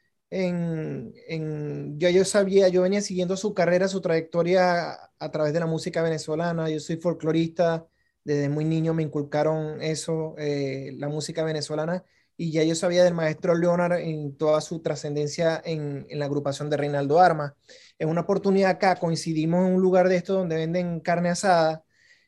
En, en, ya yo sabía, yo venía siguiendo su carrera, su trayectoria a través de la música venezolana. Yo soy folclorista, desde muy niño me inculcaron eso, eh, la música venezolana, y ya yo sabía del maestro Leonard en toda su trascendencia en, en la agrupación de Reinaldo Armas. En una oportunidad acá coincidimos en un lugar de esto donde venden carne asada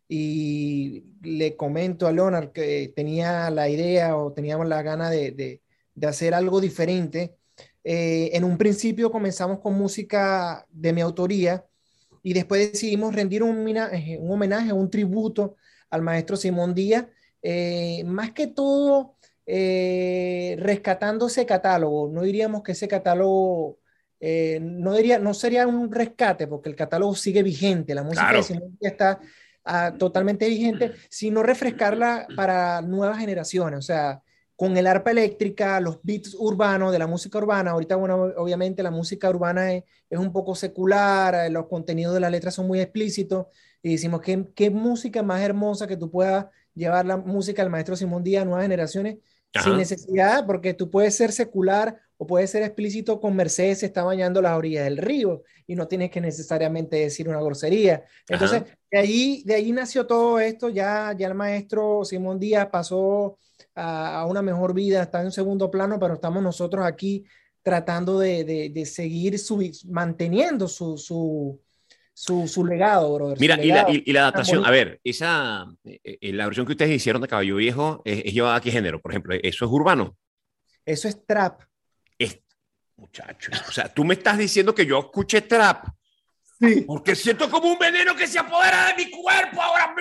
y le comento a Leonard que tenía la idea o teníamos la gana de, de, de hacer algo diferente. Eh, en un principio comenzamos con música de mi autoría y después decidimos rendir un homenaje, un, homenaje, un tributo al maestro Simón Díaz, eh, más que todo eh, rescatando ese catálogo. No diríamos que ese catálogo, eh, no, diría, no sería un rescate porque el catálogo sigue vigente, la música Claro. de Simón Díaz está uh, totalmente vigente, sino refrescarla para nuevas generaciones, o sea, con el arpa eléctrica, los beats urbanos de la música urbana. Ahorita, bueno, obviamente la música urbana es, es un poco secular, los contenidos de las letras son muy explícitos, y decimos, ¿qué, qué música más hermosa que tú puedas llevar la música del maestro Simón Díaz a nuevas generaciones? Ajá. Sin necesidad, porque tú puedes ser secular o puedes ser explícito con Mercedes se está bañando las orillas del río, y no tienes que necesariamente decir una grosería. Entonces, de ahí, de ahí nació todo esto. Ya, ya el maestro Simón Díaz pasó a una mejor vida, está en un segundo plano, pero estamos nosotros aquí tratando de, de, de seguir su, manteniendo su, su, su, su legado, brother. Mira, su y, legado. La, y, y la adaptación, a ver, esa, eh, la versión que ustedes hicieron de Caballo Viejo es, es llevada a qué género, por ejemplo, ¿eso es urbano? Eso es trap. Es, muchacho, o sea, tú me estás diciendo que yo escuché trap. Sí. Porque siento como un veneno que se apodera de mi cuerpo ahora.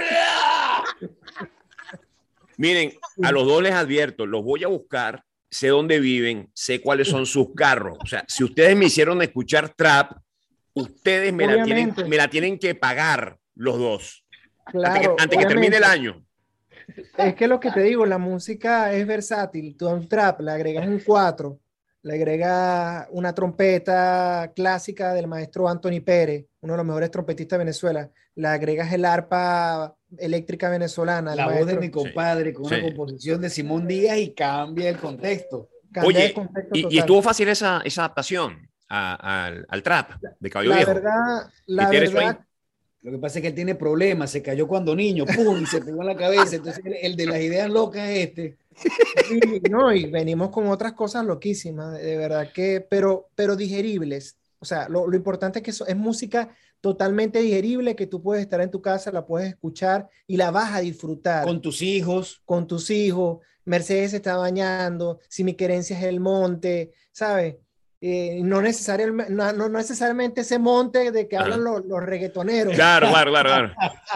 Miren, a los dos les advierto, los voy a buscar, sé dónde viven, sé cuáles son sus carros. O sea, si ustedes me hicieron escuchar trap, ustedes me, la tienen, me la tienen que pagar los dos. Claro, antes que, antes que termine el año. Es que lo que te digo, la música es versátil. Tú a un trap le agregas un cuatro, le agregas una trompeta clásica del maestro Anthony Pérez, uno de los mejores trompetistas de Venezuela, le agregas el arpa eléctrica venezolana. La maestro, voz de mi compadre, sí, con una sí. composición de Simón Díaz, y cambia el contexto. Cambia Oye, el contexto y, y estuvo fácil esa, esa adaptación a, a, al, al trap de Caballo la Viejo. Verdad, la verdad, lo que pasa es que él tiene problemas, se cayó cuando niño, pum, y se pegó en la cabeza. Entonces, el, el de las ideas locas es este. Sí, no, y venimos con otras cosas loquísimas, de verdad que, pero, pero digeribles. O sea, lo, lo importante es que eso es música totalmente digerible, que tú puedes estar en tu casa, la puedes escuchar y la vas a disfrutar. Con tus hijos. Con tus hijos. Mercedes se está bañando, si mi querencia es el monte, ¿sabes? Eh, no, necesariamente, no, no necesariamente ese monte de que Ajá. hablan los, los reggaetoneros. Claro, claro, claro, claro.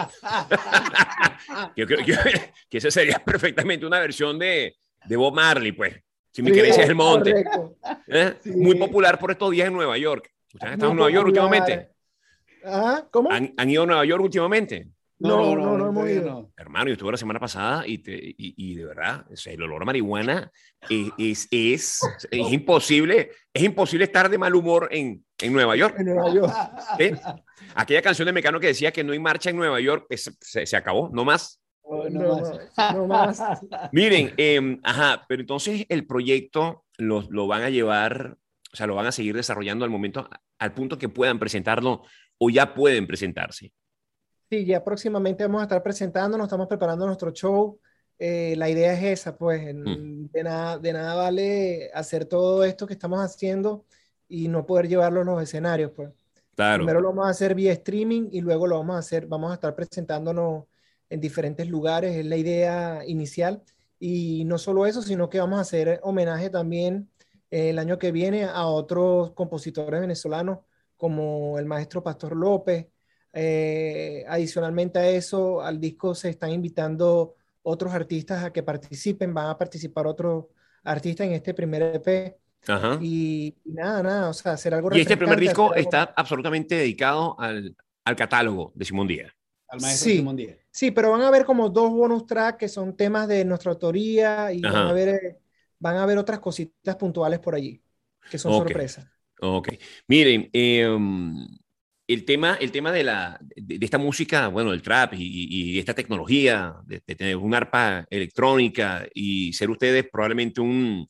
Yo creo que, que esa sería perfectamente una versión de, de Bob Marley, pues. Si mi sí, querencia es el monte. ¿Eh? Sí. Muy popular por estos días en Nueva York. ¿Ustedes han estado en Nueva York últimamente? ¿Ah? ¿Cómo? ¿Han, ¿Han ido a Nueva York últimamente? No, no, no, no hemos ido. No. Hermano, yo estuve la semana pasada y, te, y, y de verdad, o sea, el olor a marihuana es, es, es, es imposible, es imposible estar de mal humor en, en Nueva York. En Nueva York. ¿Sí? Aquella canción de Mecano que decía que no hay marcha en Nueva York, es, se, se acabó, no más. Oh, no, no, más. no más. Miren, eh, ajá, pero entonces el proyecto lo, lo van a llevar, o sea, lo van a seguir desarrollando al momento, al punto que puedan presentarlo o ya pueden presentarse. Sí, ya próximamente vamos a estar presentándonos, estamos preparando nuestro show. Eh, la idea es esa, pues, mm. de, nada, de nada vale hacer todo esto que estamos haciendo y no poder llevarlo a los escenarios, pues. Claro. Primero lo vamos a hacer vía streaming y luego lo vamos a hacer, vamos a estar presentándonos en diferentes lugares, es la idea inicial. Y no solo eso, sino que vamos a hacer homenaje también eh, el año que viene a otros compositores venezolanos como el maestro Pastor López. Eh, adicionalmente a eso, al disco se están invitando otros artistas a que participen, van a participar otros artistas en este primer E P. Ajá. Y, y nada, nada, o sea, hacer algo Y este primer refrescante, disco hacer algo- está absolutamente dedicado al, al catálogo de Simón Díaz. Al maestro Sí. Simón Díaz. Sí, pero van a haber como dos bonus tracks que son temas de nuestra autoría y van Ajá. a ver, eh, van a ver otras cositas puntuales por allí, que son Ok. sorpresas. Ok. Miren, eh, el tema, el tema de, la, de, de esta música, bueno, el trap y, y esta tecnología, de, de tener un arpa electrónica y ser ustedes probablemente un,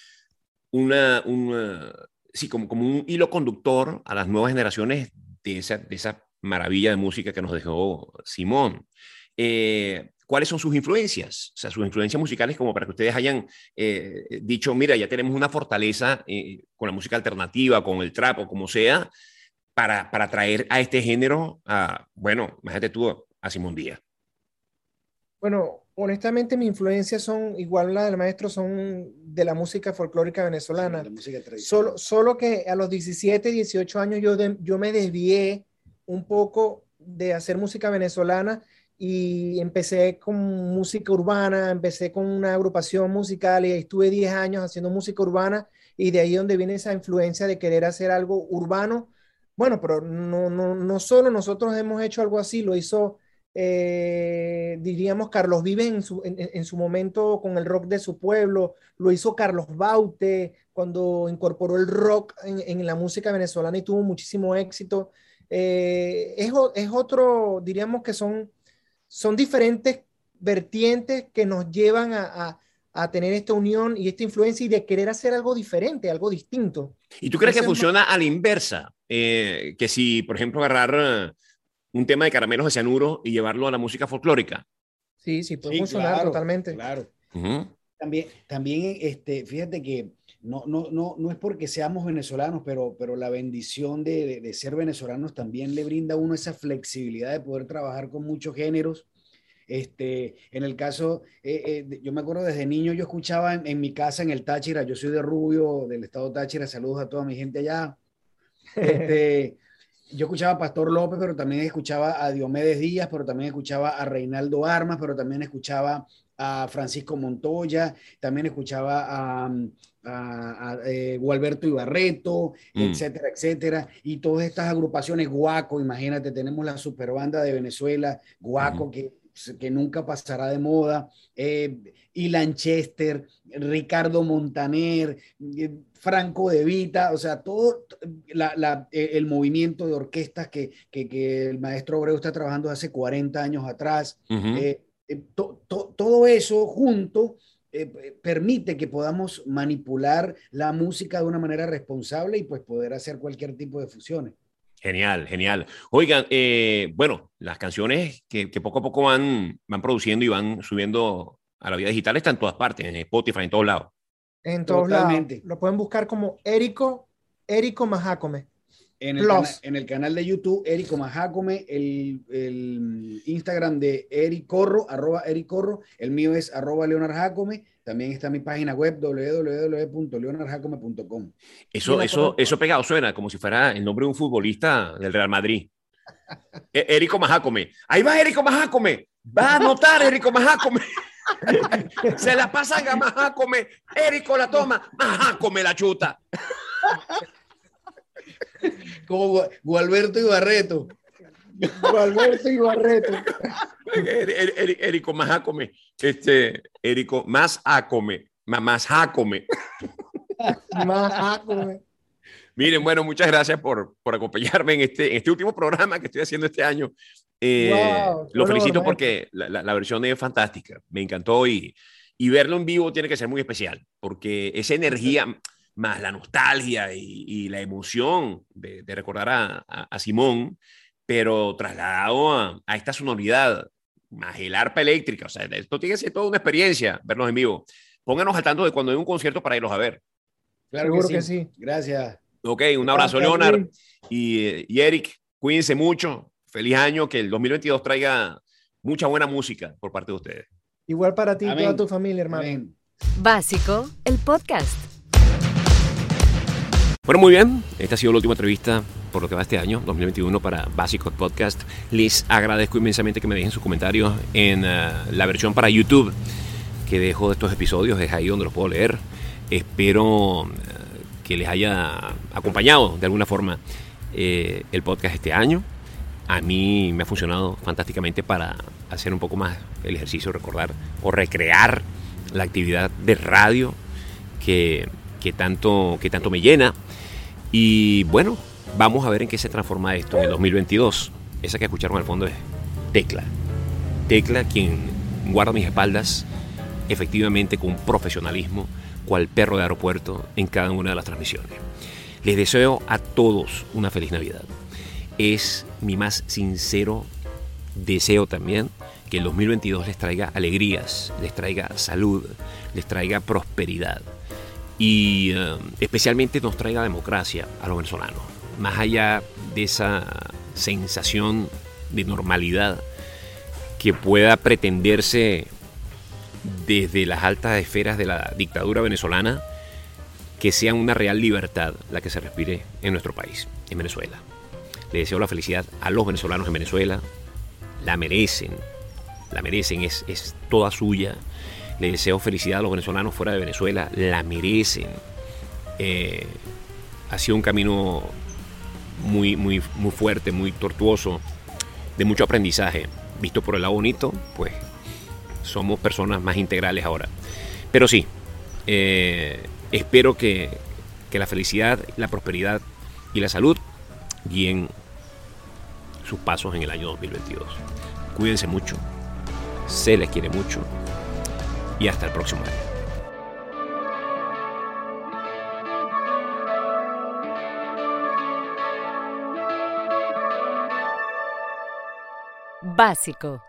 una, una sí, como, como un hilo conductor a las nuevas generaciones de esa, de esa maravilla de música que nos dejó Simón. Eh, ¿Cuáles son sus influencias? O sea, sus influencias musicales como para que ustedes hayan eh, dicho, mira, ya tenemos una fortaleza eh, con la música alternativa, con el trap o como sea, para, para traer a este género a, bueno, imagínate tú, a Simón Díaz. Bueno, honestamente mis influencias son igual las del maestro, son de la música folclórica venezolana. La música tradicional. Solo, solo que a los diecisiete, dieciocho años yo, de- yo me desvié un poco de hacer música venezolana y empecé con música urbana, empecé con una agrupación musical y ahí estuve diez años haciendo música urbana y de ahí donde viene esa influencia de querer hacer algo urbano. Bueno, pero no, no, no solo nosotros hemos hecho algo así, lo hizo, eh, diríamos, Carlos Vives en su, en, en su momento con el rock de su pueblo, lo hizo Carlos Baute cuando incorporó el rock en, en la música venezolana y tuvo muchísimo éxito. Eh, es, es otro, diríamos que son, son diferentes vertientes que nos llevan a, a, a tener esta unión y esta influencia y de querer hacer algo diferente, algo distinto. ¿Y tú crees que Entonces, funciona a la inversa? Eh, que si, por ejemplo, agarrar uh, un tema de caramelos de cianuro y llevarlo a la música folclórica. Sí, sí, puede Sí, funcionar claro, totalmente. Claro. Uh-huh. También, también este, fíjate que no, no, no, no es porque seamos venezolanos, pero, pero la bendición de, de, de ser venezolanos también le brinda a uno esa flexibilidad de poder trabajar con muchos géneros. Este, en el caso, eh, eh, yo me acuerdo desde niño, yo escuchaba en, en mi casa en el Táchira, yo soy de Rubio, del estado Táchira, saludos a toda mi gente allá. Este, yo escuchaba a Pastor López, pero también escuchaba a Diomedes Díaz, pero también escuchaba a Reinaldo Armas, pero también escuchaba a Francisco Montoya, también escuchaba a, a, a eh, Gualberto Ibarreto, mm. etcétera, etcétera. Y todas estas agrupaciones, Guaco, imagínate, tenemos la superbanda de Venezuela, Guaco, mm. que que nunca pasará de moda, eh, Ilan Chester, Ricardo Montaner, eh, Franco De Vita, o sea, todo la, la, el movimiento de orquestas que, que, que el maestro Abreu está trabajando hace cuarenta años atrás, uh-huh. eh, eh, to, to, todo eso junto eh, permite que podamos manipular la música de una manera responsable y pues poder hacer cualquier tipo de fusiones. Genial, genial. Oigan, eh, bueno, las canciones que, que poco a poco van, van produciendo y van subiendo a la vida digital están en todas partes, en Spotify, en todos lados. En todos Totalmente. lados. Lo pueden buscar como Érico, Érico Majácome. En el, cana en el canal de YouTube, Érico Majácome, el, el Instagram de Eric Corro, arroba Eric Corro, el mío es arroba Leonard Jácome. También está mi página web doble u doble u doble u punto leonard jácome punto com. Eso, eso, eso pegado suena como si fuera el nombre de un futbolista del Real Madrid. Érico Majácome. Ahí va Érico Majácome. Va a anotar Érico Majácome. Se la pasan a Majácome. Érico la toma. Majácome la chuta. Como Gualberto Ibarreto. Gualberto Ibarreto. Érico Majácome. Este, Érico, más Jácome, más Jácome. Más Jácome. Miren, bueno, muchas gracias por, por acompañarme en este, en este último programa que estoy haciendo este año. Eh, wow, lo felicito porque la, la, la versión es fantástica, me encantó y, y verlo en vivo tiene que ser muy especial, porque esa energía, más la nostalgia y, y la emoción de, de recordar a, a, a Simón, pero trasladado a, a esta sonoridad, más el arpa eléctrica, o sea, esto tiene que ser toda una experiencia, verlos en vivo. Pónganos al tanto de cuando hay un concierto para irlos a ver. Claro que sí. que sí. Gracias. Ok, un abrazo, Gracias, Leonard. Y, y Eric, cuídense mucho. Feliz año, que el dos mil veintidós traiga mucha buena música por parte de ustedes. Igual para ti y toda tu familia, hermano. Amén. Básico, el podcast. Bueno, muy bien. Esta ha sido la última entrevista por lo que va este año, dos mil veintiuno, para Básicos Podcast. Les agradezco inmensamente que me dejen sus comentarios en uh, la versión para YouTube que dejo de estos episodios. Es ahí donde los puedo leer. Espero uh, que les haya acompañado de alguna forma eh, el podcast este año. A mí me ha funcionado fantásticamente para hacer un poco más el ejercicio, recordar o recrear la actividad de radio que, que, tanto, que tanto me llena. Y bueno, vamos a ver en qué se transforma esto en el dos mil veintidós. Esa que escucharon al fondo es Tecla. Tecla, quien guarda mis espaldas efectivamente con profesionalismo, cual perro de aeropuerto en cada una de las transmisiones. Les deseo a todos una feliz Navidad. Es mi más sincero deseo también que el dos mil veintidós les traiga alegrías, les traiga salud, les traiga prosperidad y uh, especialmente nos traiga democracia a los venezolanos. Más allá de esa sensación de normalidad que pueda pretenderse desde las altas esferas de la dictadura venezolana, que sea una real libertad la que se respire en nuestro país, en Venezuela. Le deseo la felicidad a los venezolanos en Venezuela. La merecen, la merecen, es, es toda suya. Le deseo felicidad a los venezolanos fuera de Venezuela, la merecen. Eh, ha sido un camino muy, muy, muy fuerte, muy tortuoso, de mucho aprendizaje. Visto por el lado bonito, pues somos personas más integrales ahora. Pero sí, eh, espero que, que la felicidad, la prosperidad y la salud guíen sus pasos en el año dos mil veintidós. Cuídense mucho, se les quiere mucho y hasta el próximo año. Básico,